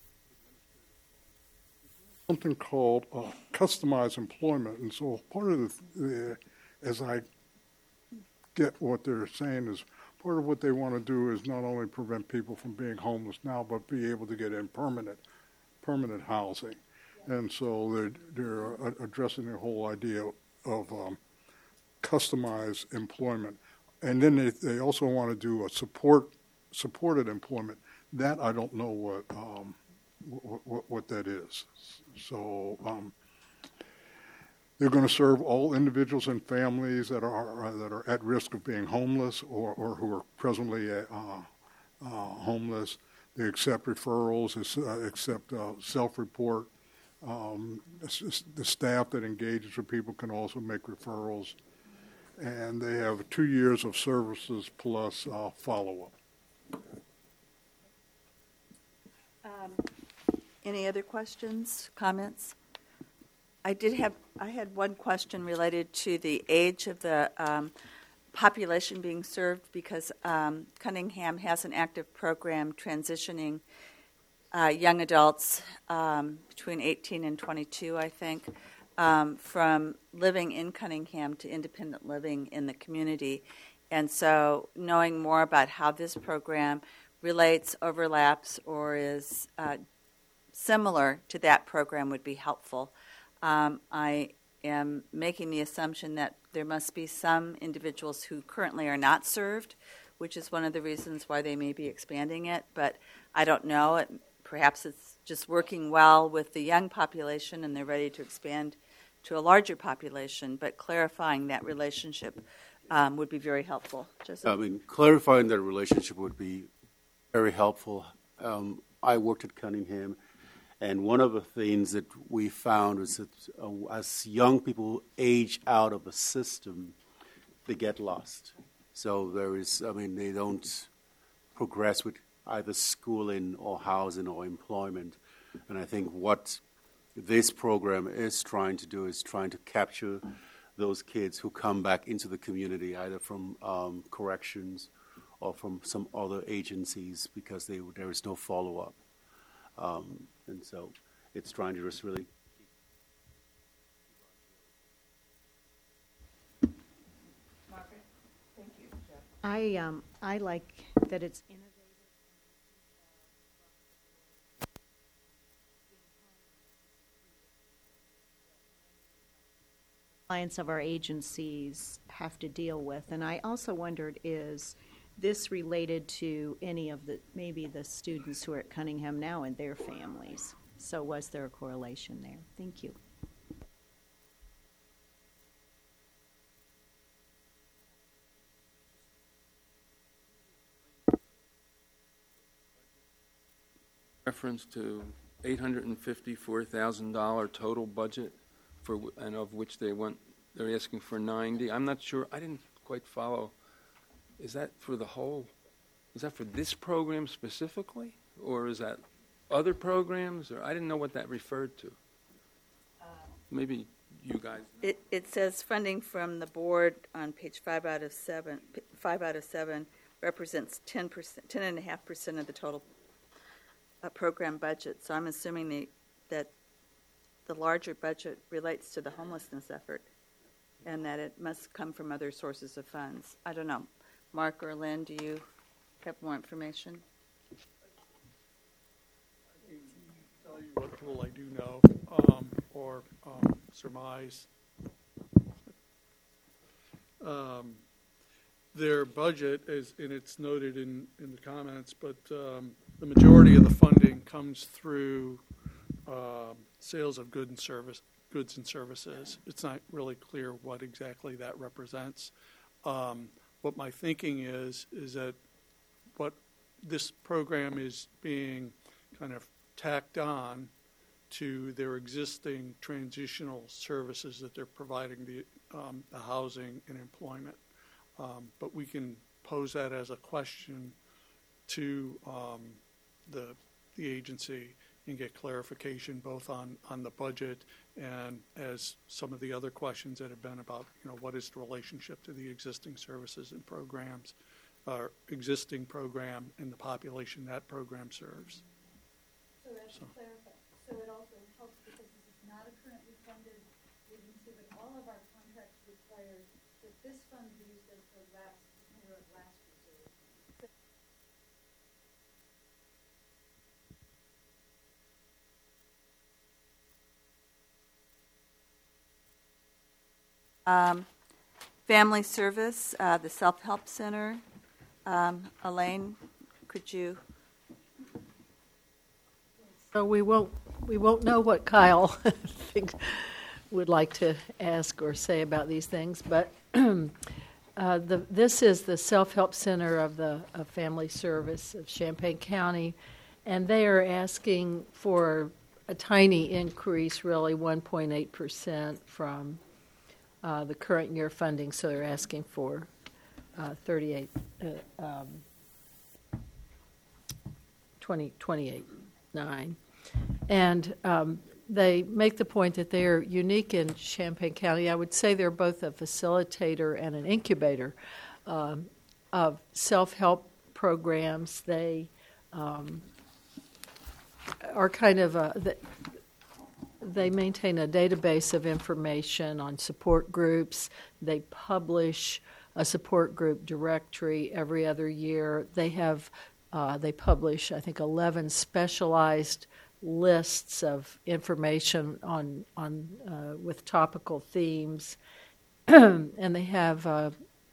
something called uh, customized employment. And so part of the, the, as I get what they're saying, is part of what they want to do is not only prevent people from being homeless now, but be able to get in permanent, permanent housing. And so they're, they're uh, addressing the whole idea of um, customized employment. And then they, they also want to do a support supported employment. That I don't know what um, what, what, what that is. So um, they're going to serve all individuals and families that are uh, that are at risk of being homeless or, or who are presently uh, uh, homeless. They accept referrals, uh, accept uh, self-report. Um, the staff that engages with people can also make referrals. And they have two years of services plus uh, follow-up. Um, any other questions, comments? I did have, I had one question related to the age of the um, population being served, because um, Cunningham has an active program transitioning uh, young adults um, between eighteen and twenty-two, I think, um, from living in Cunningham to independent living in the community. And so knowing more about how this program relates, overlaps, or is uh, similar to that program would be helpful. Um, I am making the assumption that there must be some individuals who currently are not served, which is one of the reasons why they may be expanding it, but I don't know. It, perhaps it's just working well with the young population and they're ready to expand to a larger population, but clarifying that relationship um, would be very helpful. Joseph? I mean, clarifying that relationship would be very helpful. Um, I worked at Cunningham, and one of the things that we found was that uh, as young people age out of the system, they get lost. So there is, I mean, they don't progress with either schooling or housing or employment. And I think what this program is trying to do is trying to capture those kids who come back into the community, either from um, corrections or from some other agencies, because they, there is no follow-up. Um, and so it's trying to just really. Margaret, thank you. I um I like that it's innovative. Clients of our agencies have to deal with, and I also wondered, is this related to any of the, maybe the students who are at Cunningham now and their families? So was there a correlation there? Thank you. Reference to eight hundred fifty-four thousand dollars total budget, for and of which they went, they're asking for ninety. I'm not sure. I didn't quite follow. Is that for the whole? Is that for this program specifically, or is that other programs? Or I didn't know what that referred to. Uh, Maybe you guys know. It, it says funding from the board on page five out of seven. Five out of seven represents ten percent, ten and a half percent of the total uh, program budget. So I'm assuming the, that the larger budget relates to the homelessness effort, and that it must come from other sources of funds. I don't know. Mark or Lynn, do you have more information? I can tell you what little I do know, um, or um, surmise. Um, their budget, is, and it's noted in, in the comments, but um, the majority of the funding comes through uh, sales of goods and service, goods and services. It's not really clear what exactly that represents. Um, What my thinking is, is that what this program is being kind of tacked on to their existing transitional services that they're providing, the, um, the housing and employment. Um, but we can pose that as a question to um, the, the agency and get clarification both on, on the budget and as some of the other questions that have been about, you know, what is the relationship to the existing services and programs, or existing program and the population that program serves. So that's so. to clarify. So it also helps because this is not a currently funded agency, but all of our contracts require that this fund be used as the last, or last reserve. So Um, family service, uh, the self-help center. Um, Elaine, could you? So we won't we won't know what Kyle thinks, would like to ask or say about these things, but uh, the, this is the self-help center of the of Family Service of Champaign County, and they are asking for a tiny increase, really one point eight percent from uh, the current year funding. So they're asking for uh, thirty-eight, uh, um, twenty, twenty-eight, nine, and um, they make the point that they are unique in Champaign County. I would say they're both a facilitator and an incubator um, of self-help programs. They um, are kind of a, they maintain a database of information on support groups. They publish a support group directory every other year. They have, uh, they publish, I think, eleven specialized lists of information on on uh, with topical themes, and they have uh,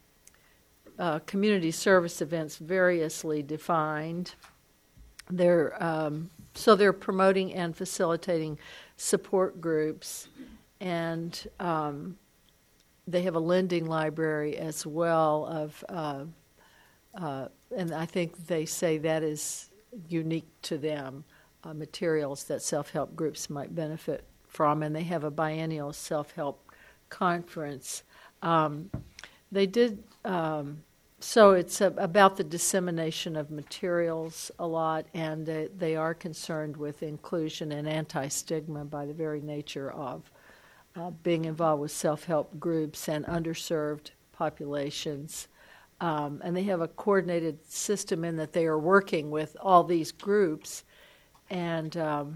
uh, community service events variously defined. They're um, so they're promoting and facilitating support groups, and um, they have a lending library as well of, uh, uh, and I think they say that is unique to them. Uh, materials that self-help groups might benefit from, and they have a biennial self-help conference. Um, they did, um, so it's a, about the dissemination of materials a lot, and they, they are concerned with inclusion and anti-stigma by the very nature of uh, being involved with self-help groups and underserved populations. Um, and they have a coordinated system in that they are working with all these groups. And um,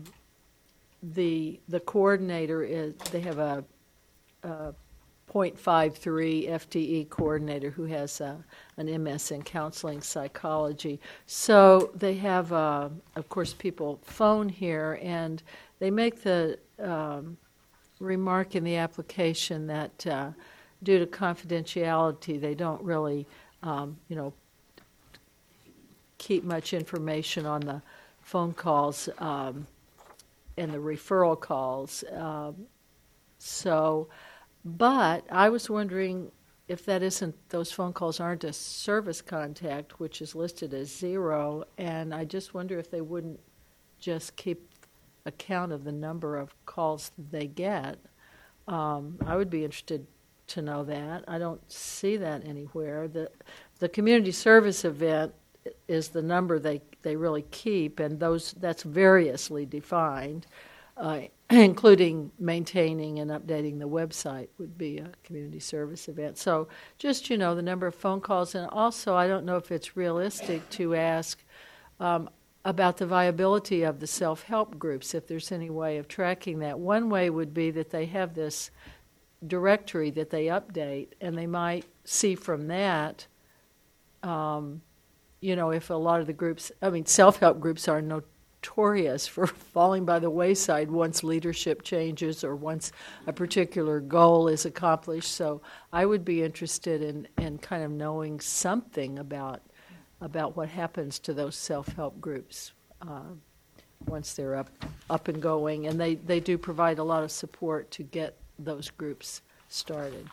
the the coordinator is, they have a, a point five three F T E coordinator who has a, an M S in counseling psychology. So they have, uh, of course, people phone here, and they make the um, remark in the application that uh, due to confidentiality, they don't really, um, you know, keep much information on the phone calls um, and the referral calls. Um, so, but I was wondering if that isn't, those phone calls aren't a service contact, which is listed as zero, and I just wonder if they wouldn't just keep account of the number of calls they get. Um, I would be interested to know that. I don't see that anywhere. The, the community service event is the number they, they really keep, and those that's variously defined, uh, including maintaining and updating the website would be a community service event. So just, you know, the number of phone calls, and also I don't know if it's realistic to ask um, about the viability of the self-help groups, if there's any way of tracking that. One way would be that they have this directory that they update, and they might see from that um, you know, if a lot of the groups, I mean, self-help groups are notorious for falling by the wayside once leadership changes or once a particular goal is accomplished. So I would be interested in, in kind of knowing something about about what happens to those self-help groups uh, once they're up up and going. And they, they do provide a lot of support to get those groups started.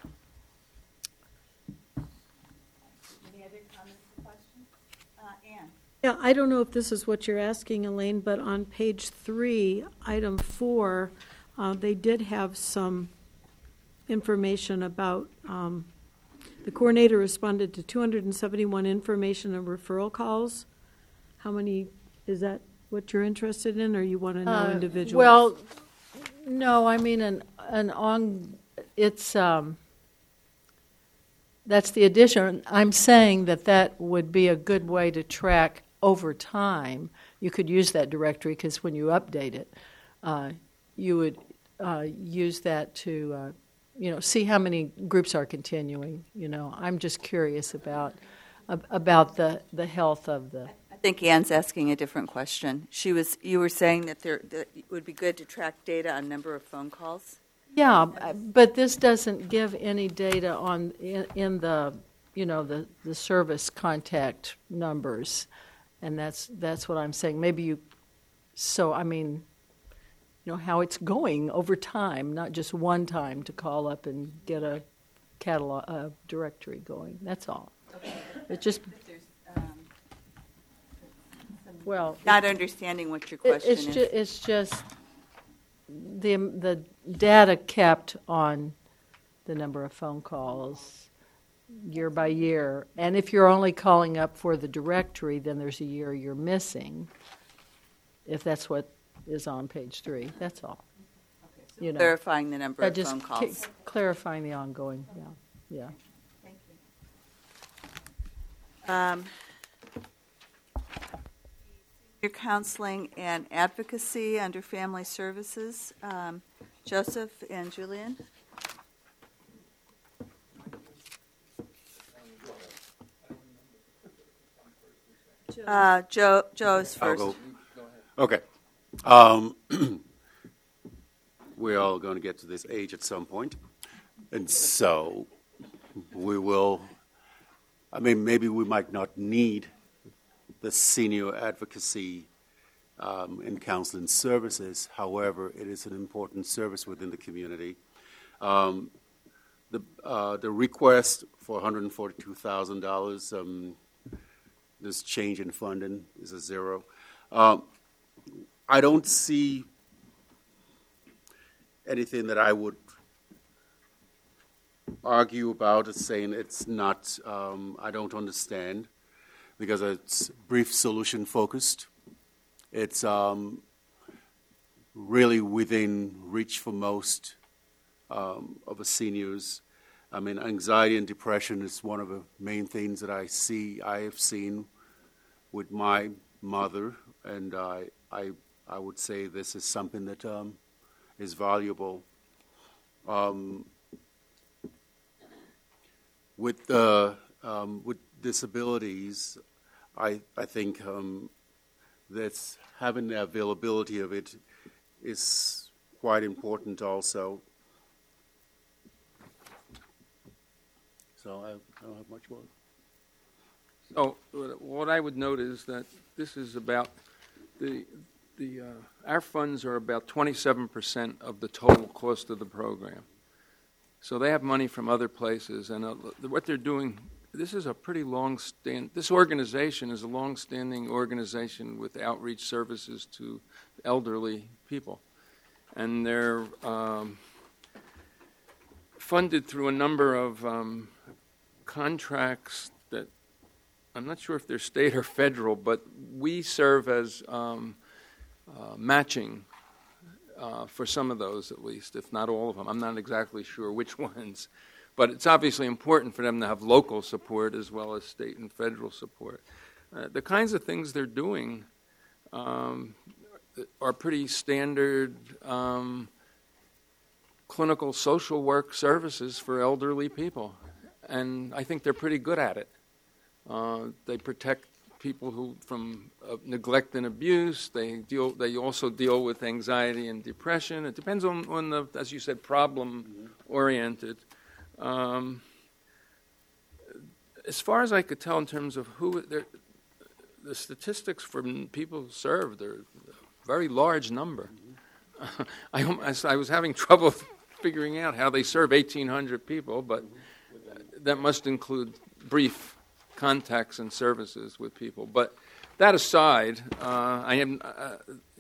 Yeah, I don't know if this is what you're asking, Elaine, but on page three, item four, uh, they did have some information about um, the coordinator responded to two hundred seventy-one information and referral calls. How many, is that what you're interested in, or you want to know Uh, individuals? Well, no, I mean an an on. It's um, that's the addition. I'm saying that that would be a good way to track over time. You could use that directory because when you update it, uh, you would uh, use that to, uh, you know, see how many groups are continuing. You know, I'm just curious about about the, the health of the. I think Ann's asking a different question. She was, you were saying that there that it would be good to track data on number of phone calls. Yeah, but this doesn't give any data on in, in the, you know, the, the service contact numbers. And that's that's what I'm saying. Maybe you, so I mean, you know, how it's going over time, not just one time to call up and get a catalog, a directory going. That's all. Okay. It just If there's um, some Well, Not understanding what your it- question it's is. ju- it's just the, the data kept on the number of phone calls year by year. And if you're only calling up for the directory, then there's a year you're missing, if that's what is on page three. That's all. You know, Clarifying the number Uh, of just phone ca- calls. clarifying the ongoing, yeah, yeah. Um, Your counseling and advocacy under family services, um, Joseph and Julian. Uh, Joe, Joe's I'll first. go. Okay. Um, we're all going to get to this age at some point, and so we will. I mean, maybe we might not need the senior advocacy um, and counseling services. However, it is an important service within the community. Um, the uh, the request for one hundred forty-two thousand dollars. Um, this change in funding is a zero. Um, I don't see anything that I would argue about as saying it's not, um, I don't understand, because it's brief solution focused. It's um, really within reach for most um, of the seniors. I mean, anxiety and depression is one of the main things that I see, I have seen with my mother, and I, I, I would say this is something that um, is valuable. Um, with uh, um, with disabilities, I, I think um, that's having the availability of it is quite important also. So I, I don't have much more. So what I would note is that this is about the the uh, our funds are about twenty-seven percent of the total cost of the program. So they have money from other places, and uh, what they're doing. This is a pretty long stand. This organization is a long-standing organization with outreach services to elderly people, and they're um, funded through a number of um, contracts that I'm not sure if they're state or federal, but we serve as um, uh, matching uh, for some of those at least, if not all of them. I'm not exactly sure which ones, but it's obviously important for them to have local support as well as state and federal support. Uh, the kinds of things they're doing um, are pretty standard um, clinical social work services for elderly people, and I think they're pretty good at it. Uh, they protect people who from uh, neglect and abuse. They deal. They also deal with anxiety and depression. It depends on, on the, as you said, problem oriented. Um, as far as I could tell, in terms of who the statistics for people served, are a very large number. Uh, I, I was having trouble figuring out how they serve eighteen hundred people, but that must include brief contacts and services with people. But that aside, uh, I am uh,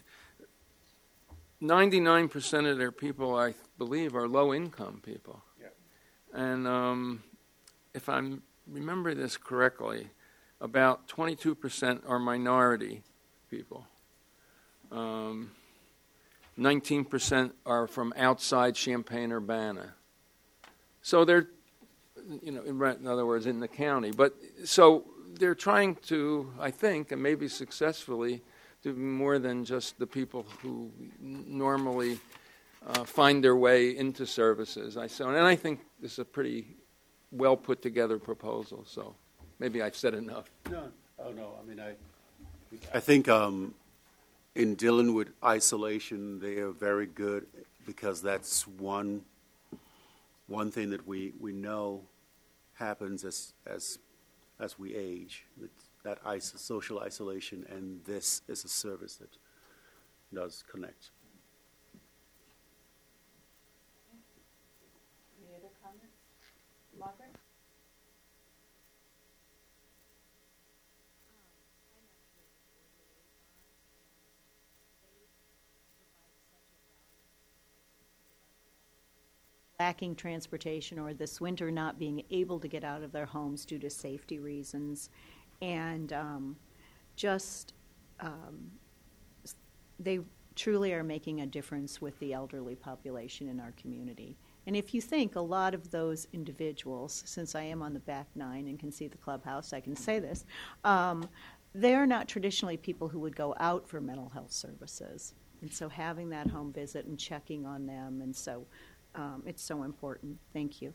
ninety-nine percent of their people, I believe, are low-income people. Yeah. And um, if I remember this correctly, about twenty-two percent are minority people. Um, nineteen percent are from outside Champaign-Urbana. So they're you know, in, in other words, in the county. But so they're trying to, I think, and maybe successfully, do more than just the people who n- normally uh, find their way into services. I so, and I think this is a pretty well put together proposal. So maybe I've said enough. No, oh no. I mean, I, I think um, in dealing with isolation, they are very good because that's one. One thing that we, we know happens as as as we age, it's that is- social isolation, and this is a service that does connect. Any other comments? Margaret? lacking transportation or this winter not being able to get out of their homes due to safety reasons. And um, just, um, they truly are making a difference with the elderly population in our community. And if you think a lot of those individuals, since I am on the back nine and can see the clubhouse, I can say this, um, they're not traditionally people who would go out for mental health services. And so having that home visit and checking on them, and so um, it's so important. Thank you.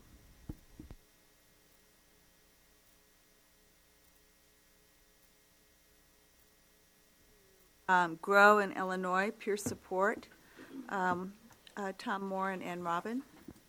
Um, Grow in Illinois, peer support. Um, uh, Tom Moore and Ann Robin.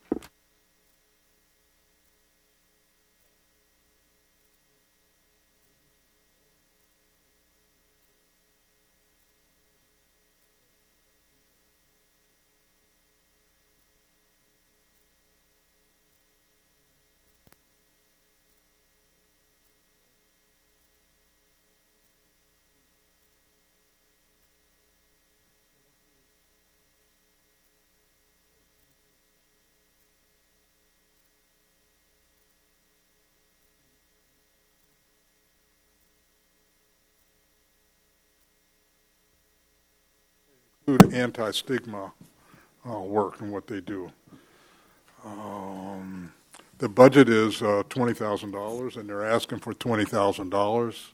Include anti-stigma uh, work and what they do. Um, the budget is uh, twenty thousand dollars, and they're asking for twenty thousand dollars.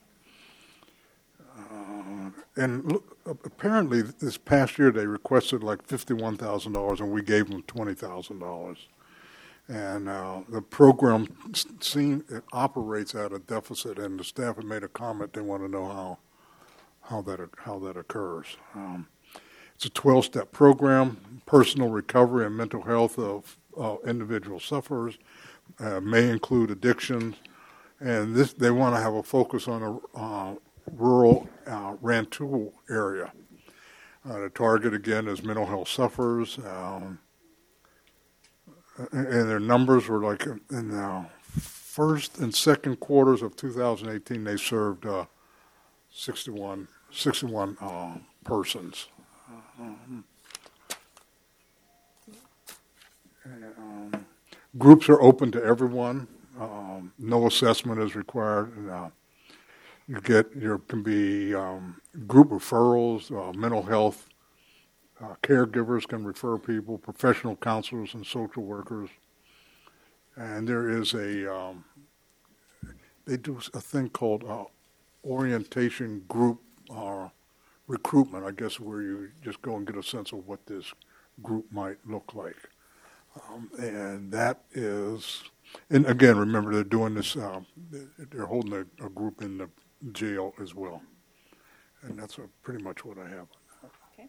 Uh, and look, apparently this past year they requested like fifty-one thousand dollars, and we gave them twenty thousand dollars. And uh, the program seen, it operates at a deficit, and the staff have made a comment they want to know how how that how that occurs. Um, It's a twelve-step program, personal recovery and mental health of uh, individual sufferers, uh, may include addictions, and this they want to have a focus on a uh, rural uh, Rantoul area. Uh, the target, again, is mental health sufferers, um, and their numbers were like in the first and second quarters of two thousand eighteen, they served uh, sixty-one, sixty-one uh, persons. Um, um, groups are open to everyone. Um, no assessment is required. Uh, you get there can be um, group referrals. Uh, mental health uh, caregivers can refer people. Professional counselors and social workers. And there is a um, they do a thing called uh, orientation group. Uh, recruitment, I guess, where you just go and get a sense of what this group might look like. Um, and that is, and again, remember they're doing this, uh, they're holding a, a group in the jail as well. And that's uh, pretty much what I have. Okay.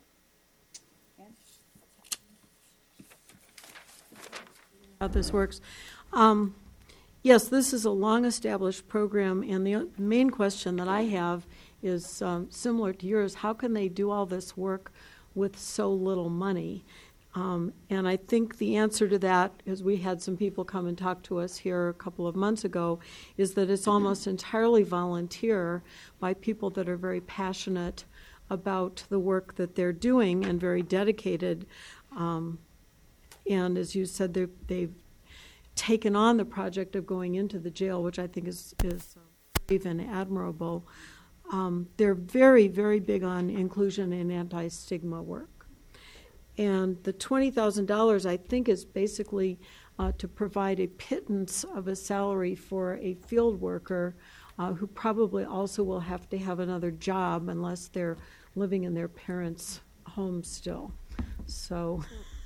How this works. Um, yes, this is a long-established program, and the main question that I have is um, similar to yours. How can they do all this work with so little money? Um, and I think the answer to that, as we had some people come and talk to us here a couple of months ago, is that it's almost entirely volunteer by people that are very passionate about the work that they're doing and very dedicated. Um, and as you said, they've taken on the project of going into the jail, which I think is, is brave and admirable. Um, they're very, very big on inclusion and anti-stigma work. And the twenty thousand dollars, I think, is basically uh, to provide a pittance of a salary for a field worker uh, who probably also will have to have another job unless they're living in their parents' home still. So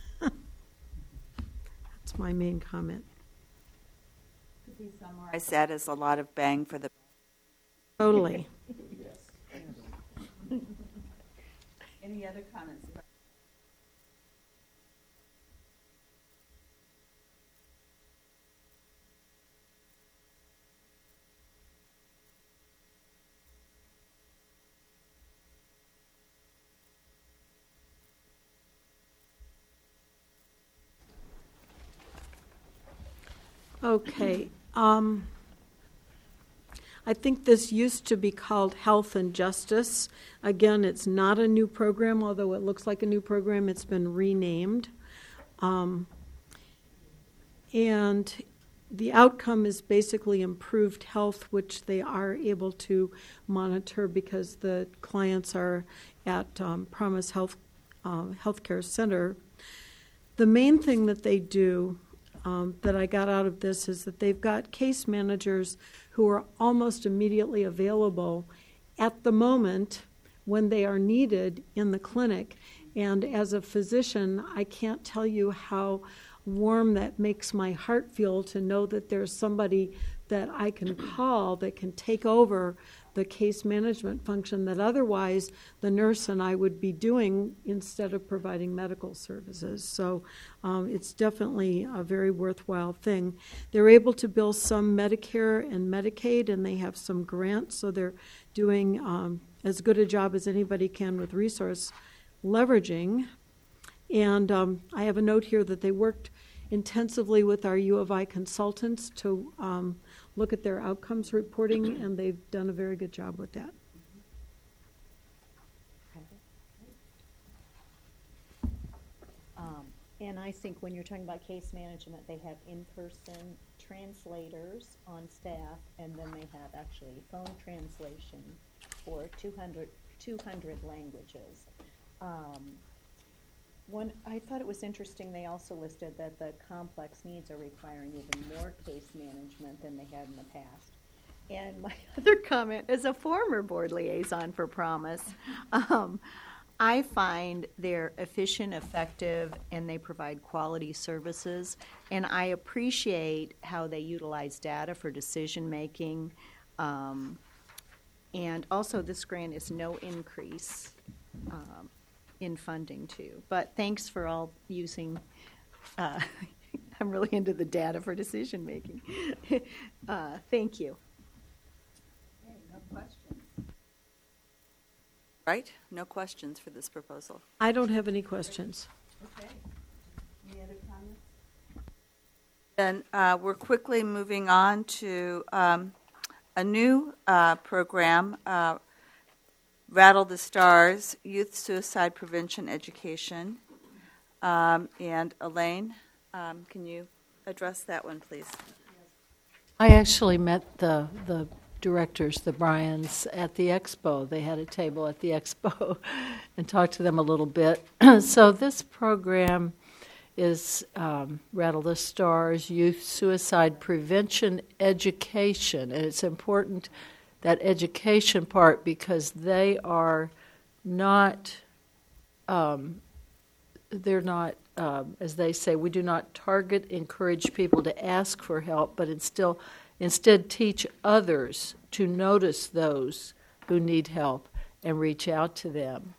that's my main comment. Could we summarize that as a lot of bang for the... Totally. Any other comments? Okay. Um, I think this used to be called Health and Justice. Again, it's not a new program, although it looks like a new program. It's been renamed. Um, and the outcome is basically improved health, which they are able to monitor because the clients are at um, Promise Health uh, Healthcare Center. The main thing that they do um, that I got out of this is that they've got case managers who are almost immediately available at the moment when they are needed in the clinic. And as a physician, I can't tell you how warm that makes my heart feel to know that there's somebody that I can call that can take over the case management function that otherwise the nurse and I would be doing instead of providing medical services. So um, it's definitely a very worthwhile thing. They're able to bill some Medicare and Medicaid, and they have some grants, so they're doing um, as good a job as anybody can with resource leveraging. And um, I have a note here that they worked intensively with our U of I consultants to um, look at their outcomes reporting, and they've done a very good job with that. Um, and I think when you're talking about case management, they have in-person translators on staff, and then they have actually phone translation for two hundred, two hundred languages. Um, One, I thought it was interesting, they also listed that the complex needs are requiring even more case management than they had in the past. And my other comment, as a former board liaison for Promise, um, I find they're efficient, effective, and they provide quality services. And I appreciate how they utilize data for decision-making. Um, and also, this grant is no increase um, in funding too. But thanks for all using, uh, I'm really into the data for decision making. uh, thank you. Okay, no questions. Right? No questions for this proposal. I don't have any questions. Okay. Any other comments? Then uh, we're quickly moving on to um, a new uh, program, uh, Rattle the Stars, Youth Suicide Prevention Education. Um, and Elaine, um, can you address that one, please? I actually met the the directors, the Bryans, at the expo. They had a table at the expo and talked to them a little bit. So this program is um, Rattle the Stars, Youth Suicide Prevention Education, and it's important, that education part, because they are not, um, they're not, um, as they say, we do not target, encourage people to ask for help, but instill, instead teach others to notice those who need help and reach out to them.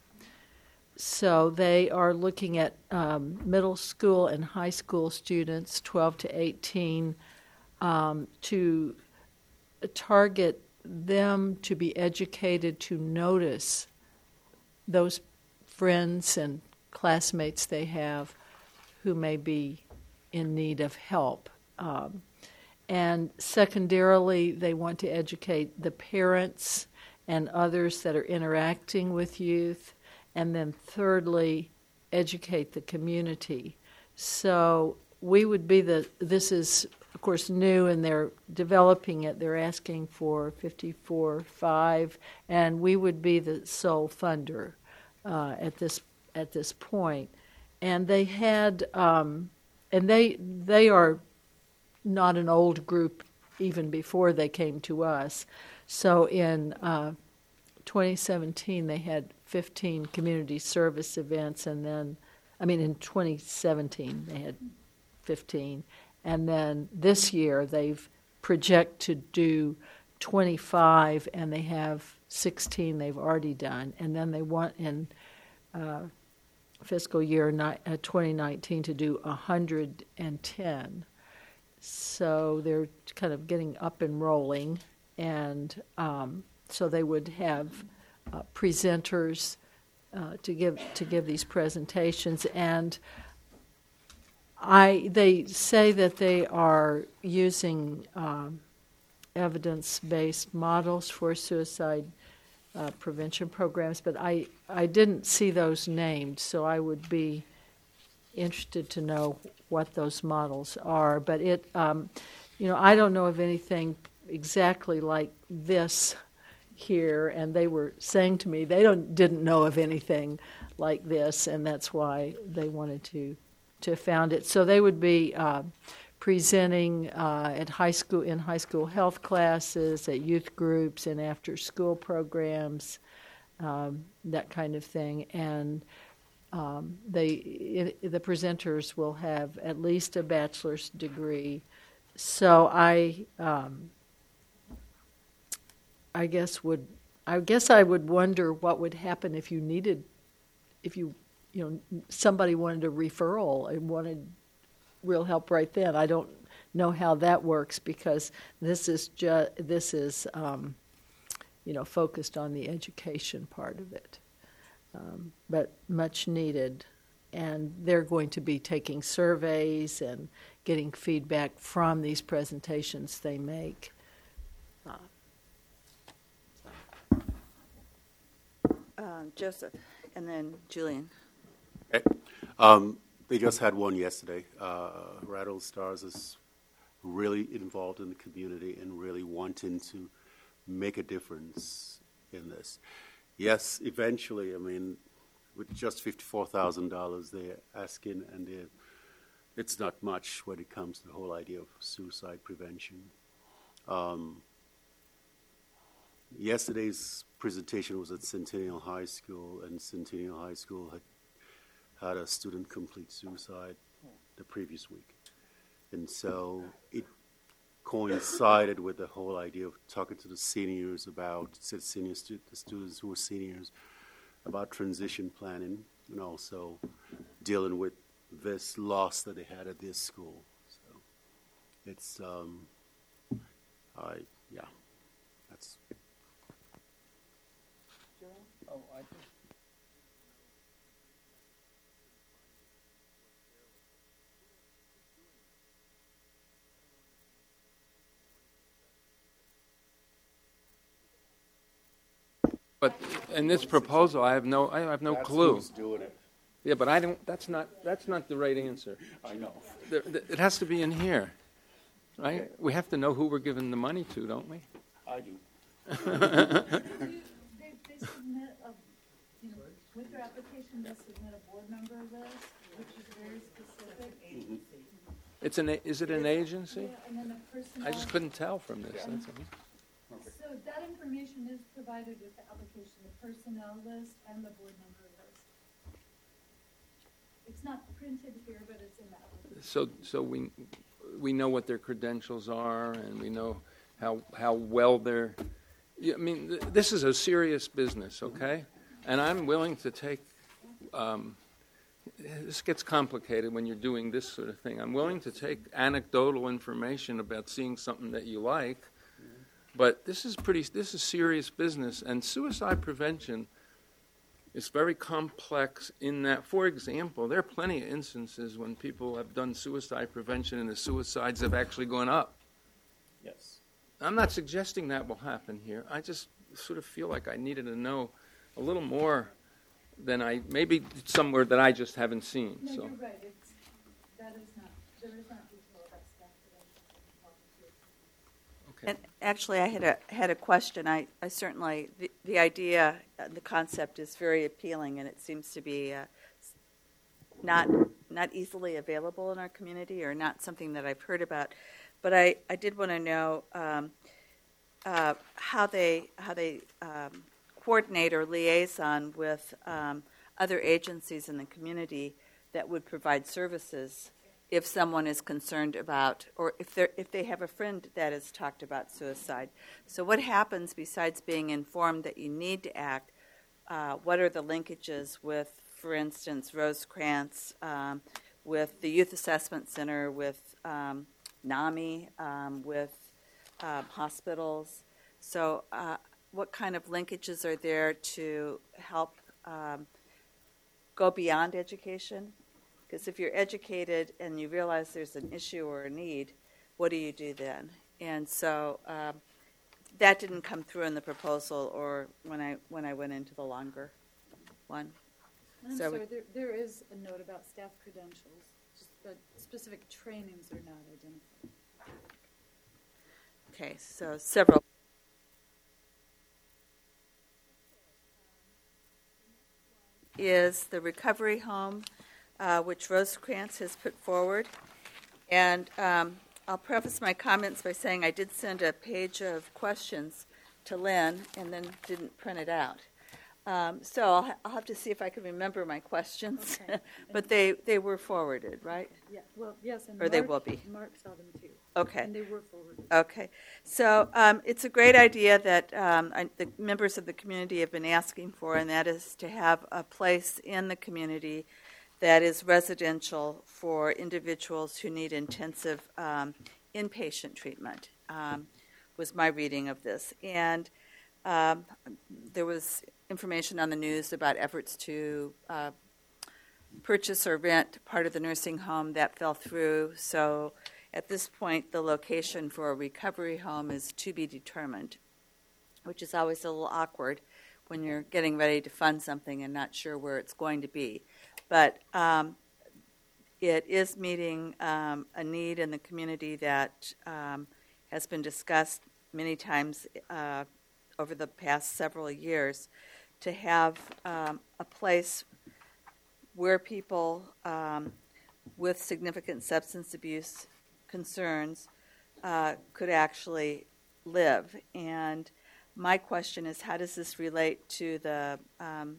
So they are looking at um, middle school and high school students, twelve to eighteen, um, to target them to be educated to notice those friends and classmates they have who may be in need of help. Um, and secondarily, they want to educate the parents and others that are interacting with youth. And then thirdly, educate the community. So we would be the, this is of course new and they're developing it. They're asking for fifty-four five, and we would be the sole funder uh, at this at this point. And they had, um, and they they are not an old group even before they came to us. So in uh, twenty seventeen they had fifteen community service events, and then, I mean in twenty seventeen they had fifteen. And then this year they've project to do twenty-five, and they have sixteen they've already done. And then they want in uh, fiscal year ni- uh, twenty nineteen to do one hundred ten. So they're kind of getting up and rolling. And um, so they would have uh, presenters uh, to give to give these presentations. And I, they say that they are using um, evidence-based models for suicide uh, prevention programs, but I, I didn't see those named, so I would be interested to know what those models are. But it, um, you know, I don't know of anything exactly like this here, and they were saying to me they don't didn't know of anything like this, and that's why they wanted to to found it. So they would be uh, presenting uh, at high school in high school health classes, at youth groups, and after school programs, um, that kind of thing. And um, they it, the presenters will have at least a bachelor's degree. So I. Um, I guess would I guess I would wonder what would happen if you needed if you you know somebody wanted a referral and wanted real help right then. I don't know how that works because this is just this is um, you know focused on the education part of it, um, but much needed. And they're going to be taking surveys and getting feedback from these presentations they make. Uh, Um, Joseph, and then Julian. Okay. Um, they just had one yesterday. Uh, Rattle Stars is really involved in the community and really wanting to make a difference in this. Yes, eventually, I mean, with just fifty-four thousand dollars they're asking, and they're, it's not much when it comes to the whole idea of suicide prevention. Um, Yesterday's presentation was at Centennial High School, and Centennial High School had had a student complete suicide the previous week. And so it coincided with the whole idea of talking to the seniors about, senior stu- the students who were seniors, about transition planning and also dealing with this loss that they had at this school. So it's, um, I, yeah, that's... Oh, I think. But in this proposal, I have no, I have no That's clue. who's doing it. Yeah, but I don't. That's not. That's not the right answer. I know. The, the, it has to be in here, right? Okay. We have to know who we're giving the money to, don't we? I do. They, they submit a, you know, with their application, they submit a board member list, which is very specific. Mm-hmm. It's an. Is it an agency? Yeah, and then the personnel. I just couldn't tell from this. That's all. Okay. So that information is provided with the application, the personnel list and the board member list. It's not printed here, but it's in the application. So, so we we know what their credentials are, and we know how how well they're. I mean, th- this is a serious business, okay? And I'm willing to take. Um, this gets complicated when you're doing this sort of thing. I'm willing to take anecdotal information about seeing something that you like, but this is pretty. This is serious business, and suicide prevention is very complex. In that, for example, there are plenty of instances when people have done suicide prevention, and the suicides have actually gone up. Yes. I'm not suggesting that will happen here. I just sort of feel like I needed to know a little more than I, maybe somewhere that I just haven't seen. No, so. you're right. It's, that is not, there is not detail about staff prevention. Okay. And actually, I had a had a question. I, I certainly the, the idea, uh, the concept is very appealing, and it seems to be uh, not not easily available in our community, or not something that I've heard about. But I, I did want to know um, uh, how they how they um, coordinate or liaison with um, other agencies in the community that would provide services if someone is concerned about, or if they if they have a friend that has talked about suicide. So what happens besides being informed that you need to act? Uh, what are the linkages with, for instance, Rosecrans, um, with the Youth Assessment Center, with um, NAMI, um, with um, hospitals? So uh, what kind of linkages are there to help um, go beyond education? Because if you're educated and you realize there's an issue or a need, what do you do then? And so um, that didn't come through in the proposal or when I when I went into the longer one. I'm So sorry, we- there, there is a note about staff credentials. Just but specific trainings are not identified. Okay, so several. Is the recovery home, uh, which Rosecrans has put forward. And um, I'll preface my comments by saying I did send a page of questions to Lynn and then didn't print it out. Um, so I'll, ha- I'll have to see if I can remember my questions. Okay. But they, they were forwarded, right? Yeah, well, yes, and Or they Mark- will be. Mark saw them too. Okay. And they were forwarded. Okay, so um, it's a great idea that um, I, the members of the community have been asking for, and that is to have a place in the community that is residential for individuals who need intensive um, inpatient treatment, um, was my reading of this. And um, there was information on the news about efforts to uh, purchase or rent part of the nursing home that fell through, so at this point, the location for a recovery home is to be determined, which is always a little awkward when you're getting ready to fund something and not sure where it's going to be. But um, it is meeting um, a need in the community that um, has been discussed many times uh, over the past several years, to have um, a place where people um, with significant substance abuse concerns uh, could actually live. And my question is, how does this relate to the um,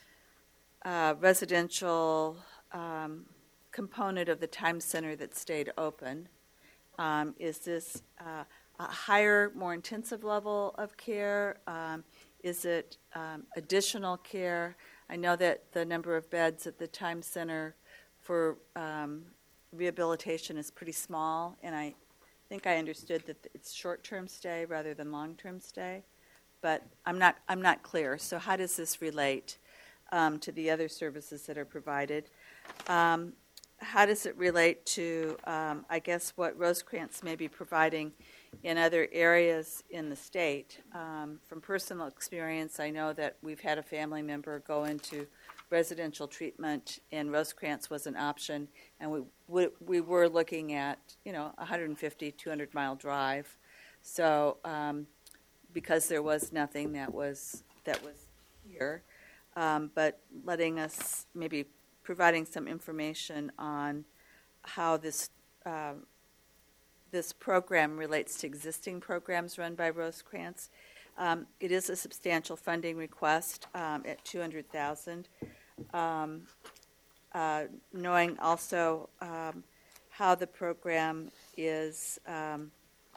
uh, residential um, component of the Times Center that stayed open? Um, is this uh, a higher, more intensive level of care? Um, is it um, additional care? I know that the number of beds at the Times Center for um, rehabilitation is pretty small, and I think I understood that it's short-term stay rather than long-term stay, but I'm not I'm not clear. So how does this relate um, to the other services that are provided? Um, how does it relate to, um, I guess, what Rosecrans may be providing in other areas in the state? Um, from personal experience, I know that we've had a family member go into residential treatment, and Rosecrans was an option, and we we, we were looking at, you know, one hundred fifty, two hundred mile drive. So um, because there was nothing that was that was here, um, but letting us maybe providing some information on how this uh, this program relates to existing programs run by Rosecrans. Um, it is a substantial funding request um, at two hundred thousand dollars. Um, uh, knowing also um, how the program is um,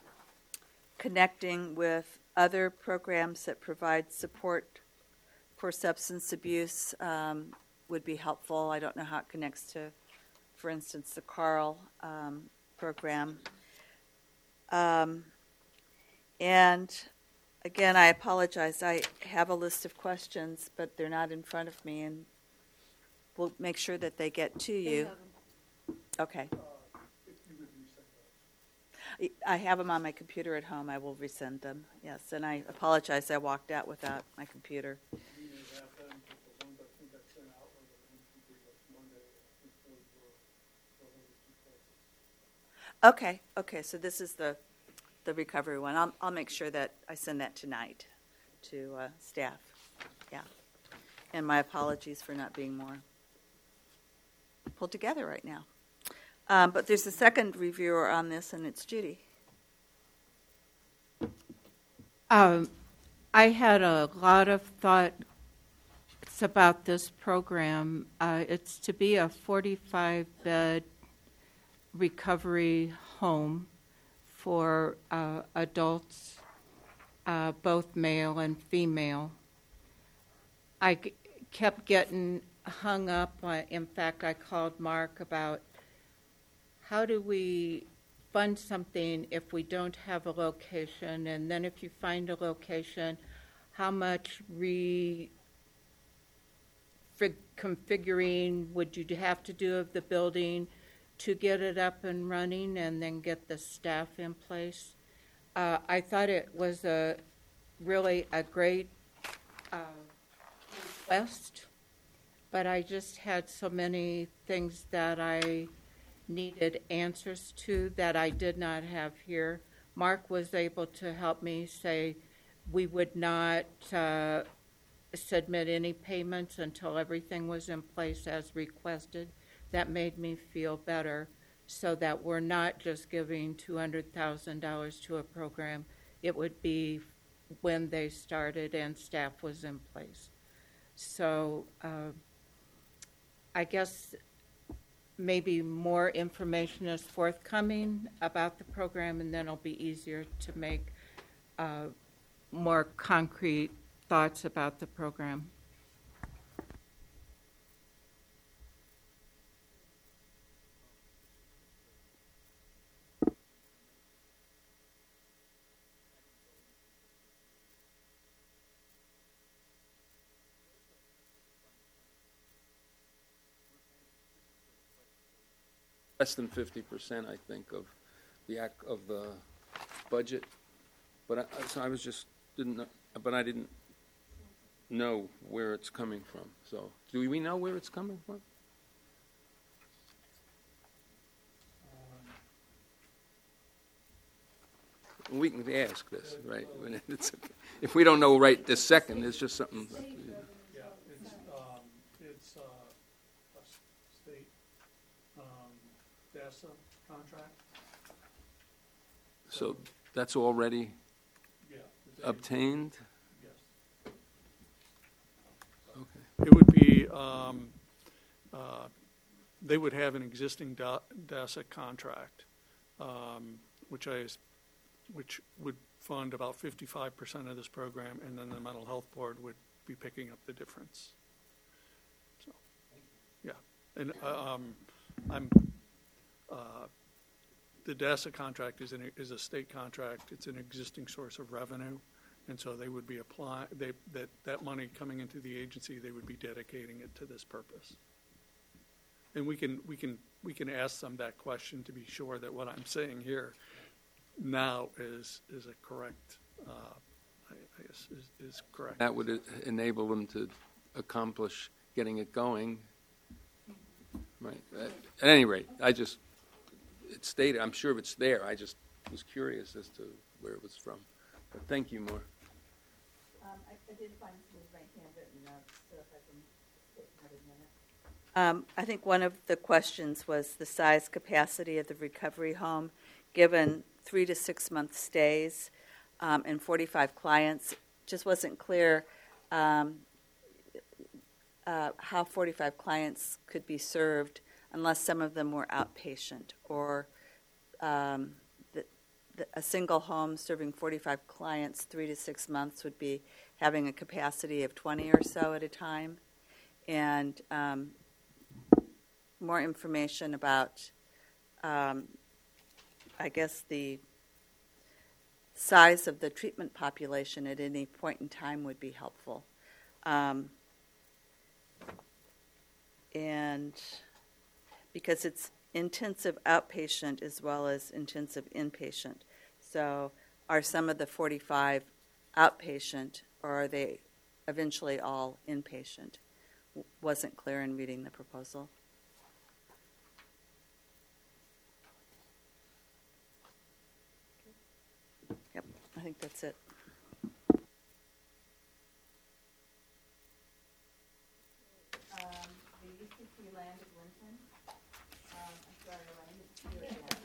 connecting with other programs that provide support for substance abuse um, would be helpful. I don't know how it connects to, for instance, the Carl um, program. Um, and again, I apologize. I have a list of questions, but they're not in front of me, and we'll make sure that they get to you. Okay. I have them on my computer at home. I will resend them. Yes, and I apologize. I walked out without my computer. Okay. Okay. So this is the the recovery one. I'll I'll make sure that I send that tonight to uh, staff. Yeah. And my apologies for not being more pulled together right now. Um, but there's a second reviewer on this, and it's Judy. Um, I had a lot of thoughts about this program. Uh, it's to be a forty-five bed recovery home for uh, adults, uh, both male and female. I g- kept getting hung up on, in fact, I called Mark about how do we fund something if we don't have a location, and then if you find a location, how much re configuring would you have to do of the building to get it up and running and then get the staff in place? Uh, I thought it was a really a great uh, request, but I just had so many things that I needed answers to that I did not have here. Mark was able to help me say we would not uh, submit any payments until everything was in place as requested. That made me feel better, so that we're not just giving two hundred thousand dollars to a program. It would be when they started and staff was in place. So uh, I guess maybe more information is forthcoming about the program, and then it'll be easier to make uh, more concrete thoughts about the program. Less than fifty percent, I think, of the ac of the budget. But I, so I was just didn't know, but I didn't know where it's coming from. So do we know where it's coming from? We can ask this, right? When it's, if we don't know right this second, it's just something. Yeah, it's, um, it's, uh, a s- state, um, DASA contract. So that's already Yeah. the obtained? Yes. Okay. It would be, um, uh, they would have an existing Da- DASA contract, um, which I, s- which would fund about fifty-five percent of this program, and then the mental health board would be picking up the difference. So, yeah, and uh, um, I'm, uh, the DASA contract is an, is a state contract. It's an existing source of revenue, and so they would be applying, they, that, that money coming into the agency, they would be dedicating it to this purpose. And we can, we can, we can ask them that question to be sure that what I'm saying here now is, is a correct, uh, I, I guess, is, is correct. That would enable them to accomplish getting it going. Right. At, at any rate, I just, it's stated, I'm sure it's there. I just was curious as to where it was from. But thank you, Maura. Um, I, I did find some of my handwritten notes, so if I can take another minute. Um, I think one of the questions was the size capacity of the recovery home, given three to six month stays um, and forty-five clients. Just wasn't clear um, uh, how forty-five clients could be served unless some of them were outpatient, or um, the, the, a single home serving forty-five clients three to six months would be having a capacity of twenty or so at a time. And um, more information about um, I guess the size of the treatment population at any point in time would be helpful. Um, and because it's intensive outpatient as well as intensive inpatient. So are some of the forty-five outpatient, or are they eventually all inpatient? W- wasn't clear in reading the proposal. Yep, I think that's it. Um, the U C P land of Lincoln. Um, I'm sorry, Elaine, it's you again.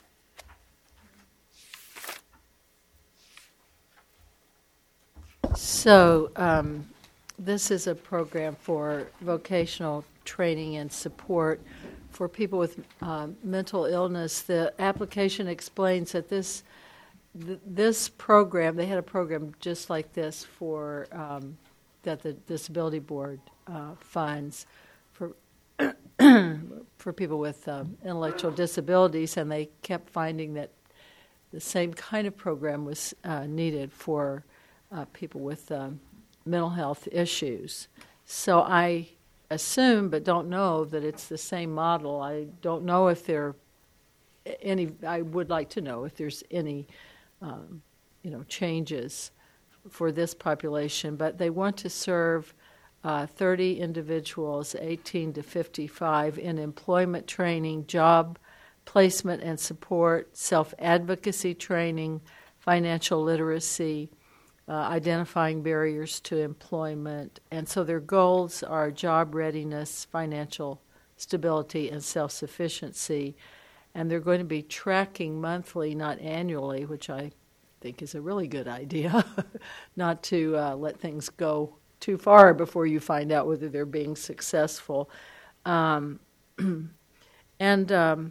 So um, this is a program for vocational training and support for people with uh, mental illness. The application explains that this th- this program, they had a program just like this for um, that the Disability Board uh, funds for for people with um, intellectual disabilities, and they kept finding that the same kind of program was uh, needed for uh, people with um, mental health issues. So I assume, but don't know, that it's the same model. I don't know if there any. I would like to know if there's any, um, you know, changes for this population. But they want to serve uh, thirty individuals, eighteen to fifty-five, in employment training, job placement and support, self-advocacy training, financial literacy, uh, identifying barriers to employment. And so their goals are job readiness, financial stability, and self-sufficiency. And they're going to be tracking monthly, not annually, which I think is a really good idea, not to uh, let things go too far before you find out whether they're being successful. Um, and um,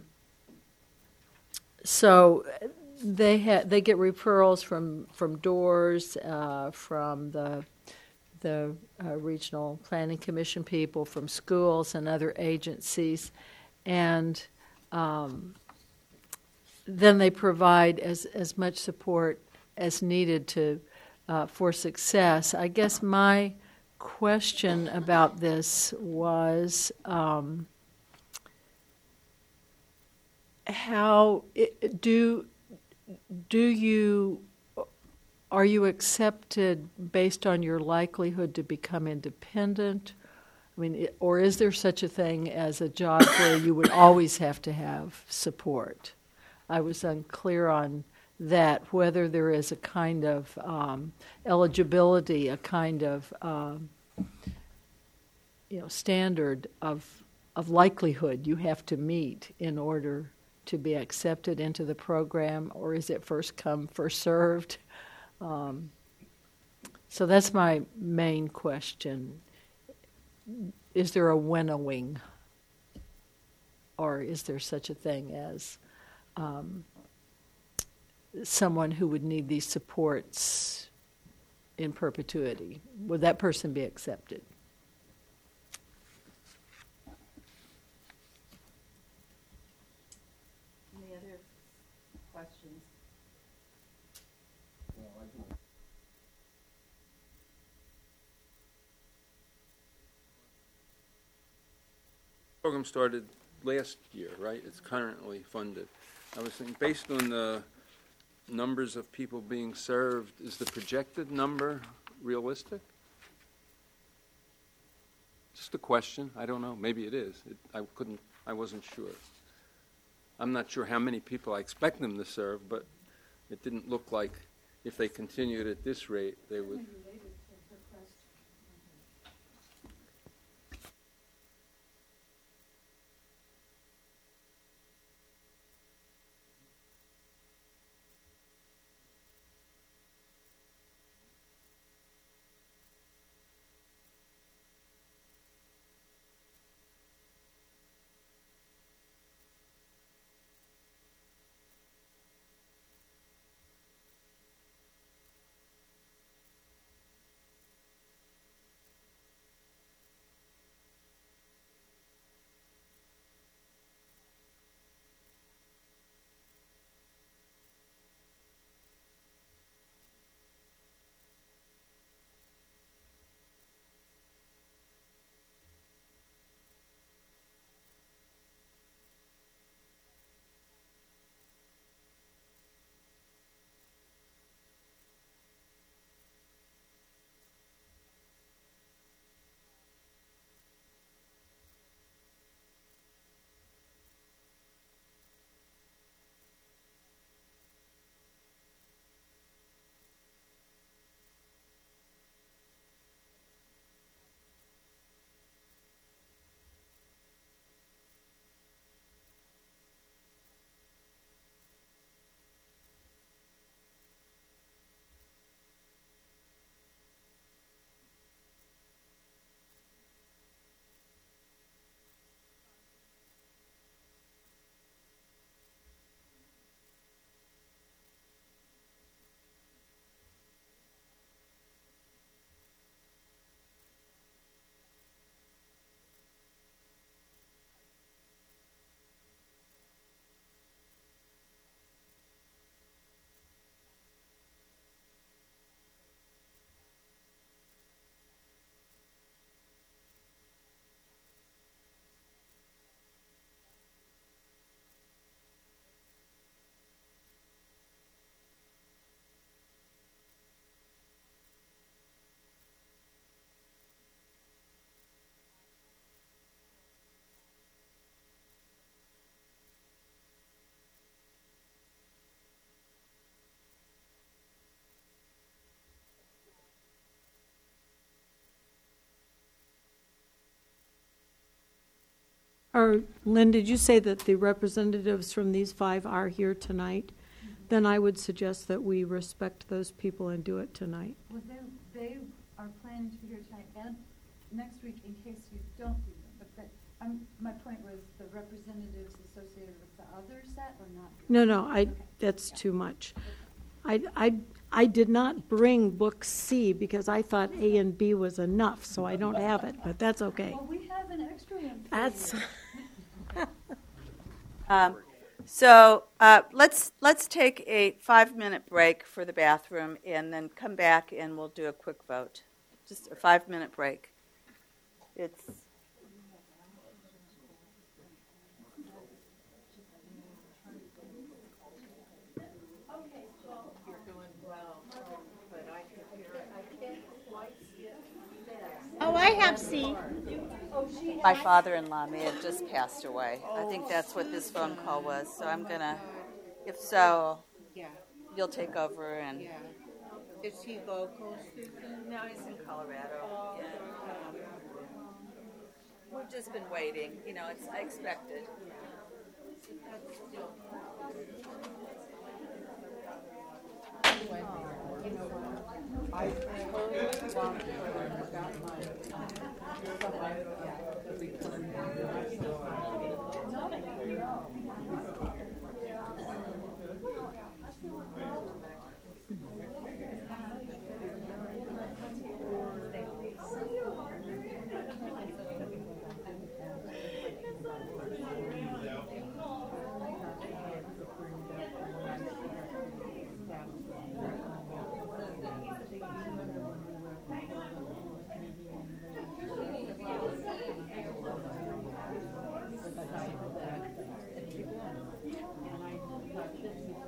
so they ha- they get referrals from from doors, uh, from the the uh, regional planning commission people, from schools and other agencies, and um, then they provide as as much support as needed to uh, for success. I guess my question about this was um, how it, do do you are you accepted based on your likelihood to become independent? I mean, it, or is there such a thing as a job where you would always have to have support? I was unclear on that, whether there is a kind of um, eligibility, a kind of um, you know standard of of likelihood you have to meet in order to be accepted into the program, or is it first come, first served? Um, so that's my main question. Is there a winnowing, or is there such a thing as um, someone who would need these supports in perpetuity? Would that person be accepted? Any other questions? Program started last year, right? It's currently funded. I was thinking, based on the numbers of people being served, is the projected number realistic? Just a question. I don't know. Maybe it is. It, I couldn't. I wasn't sure. I'm not sure how many people I expect them to serve, but it didn't look like if they continued at this rate, they would. or Lynn, did you say that the representatives from these five are here tonight? Then I would suggest that we respect those people and do it tonight. Well, they, they are planning to be here tonight and next week in case you don't do them. But that, um, my point was the representatives associated with the other set or not? No, no, I, Okay. that's too much. I, I, I did not bring book C because I thought A and B was enough, so I don't have it, but that's okay. Well, we have an extra one. for That's, you. Um, so uh, let's let's take a five-minute break for the bathroom, and then come back and we'll do a quick vote. Just a five-minute break. It's Oh, I have C. my father-in-law may have just passed away. I think that's what this phone call was. So I'm gonna, if so, Yeah, you'll take over and. yeah. Is he local, Susan? No, he's in Colorado. Yeah. We've just been waiting. You know, it's I expected. And I thought this was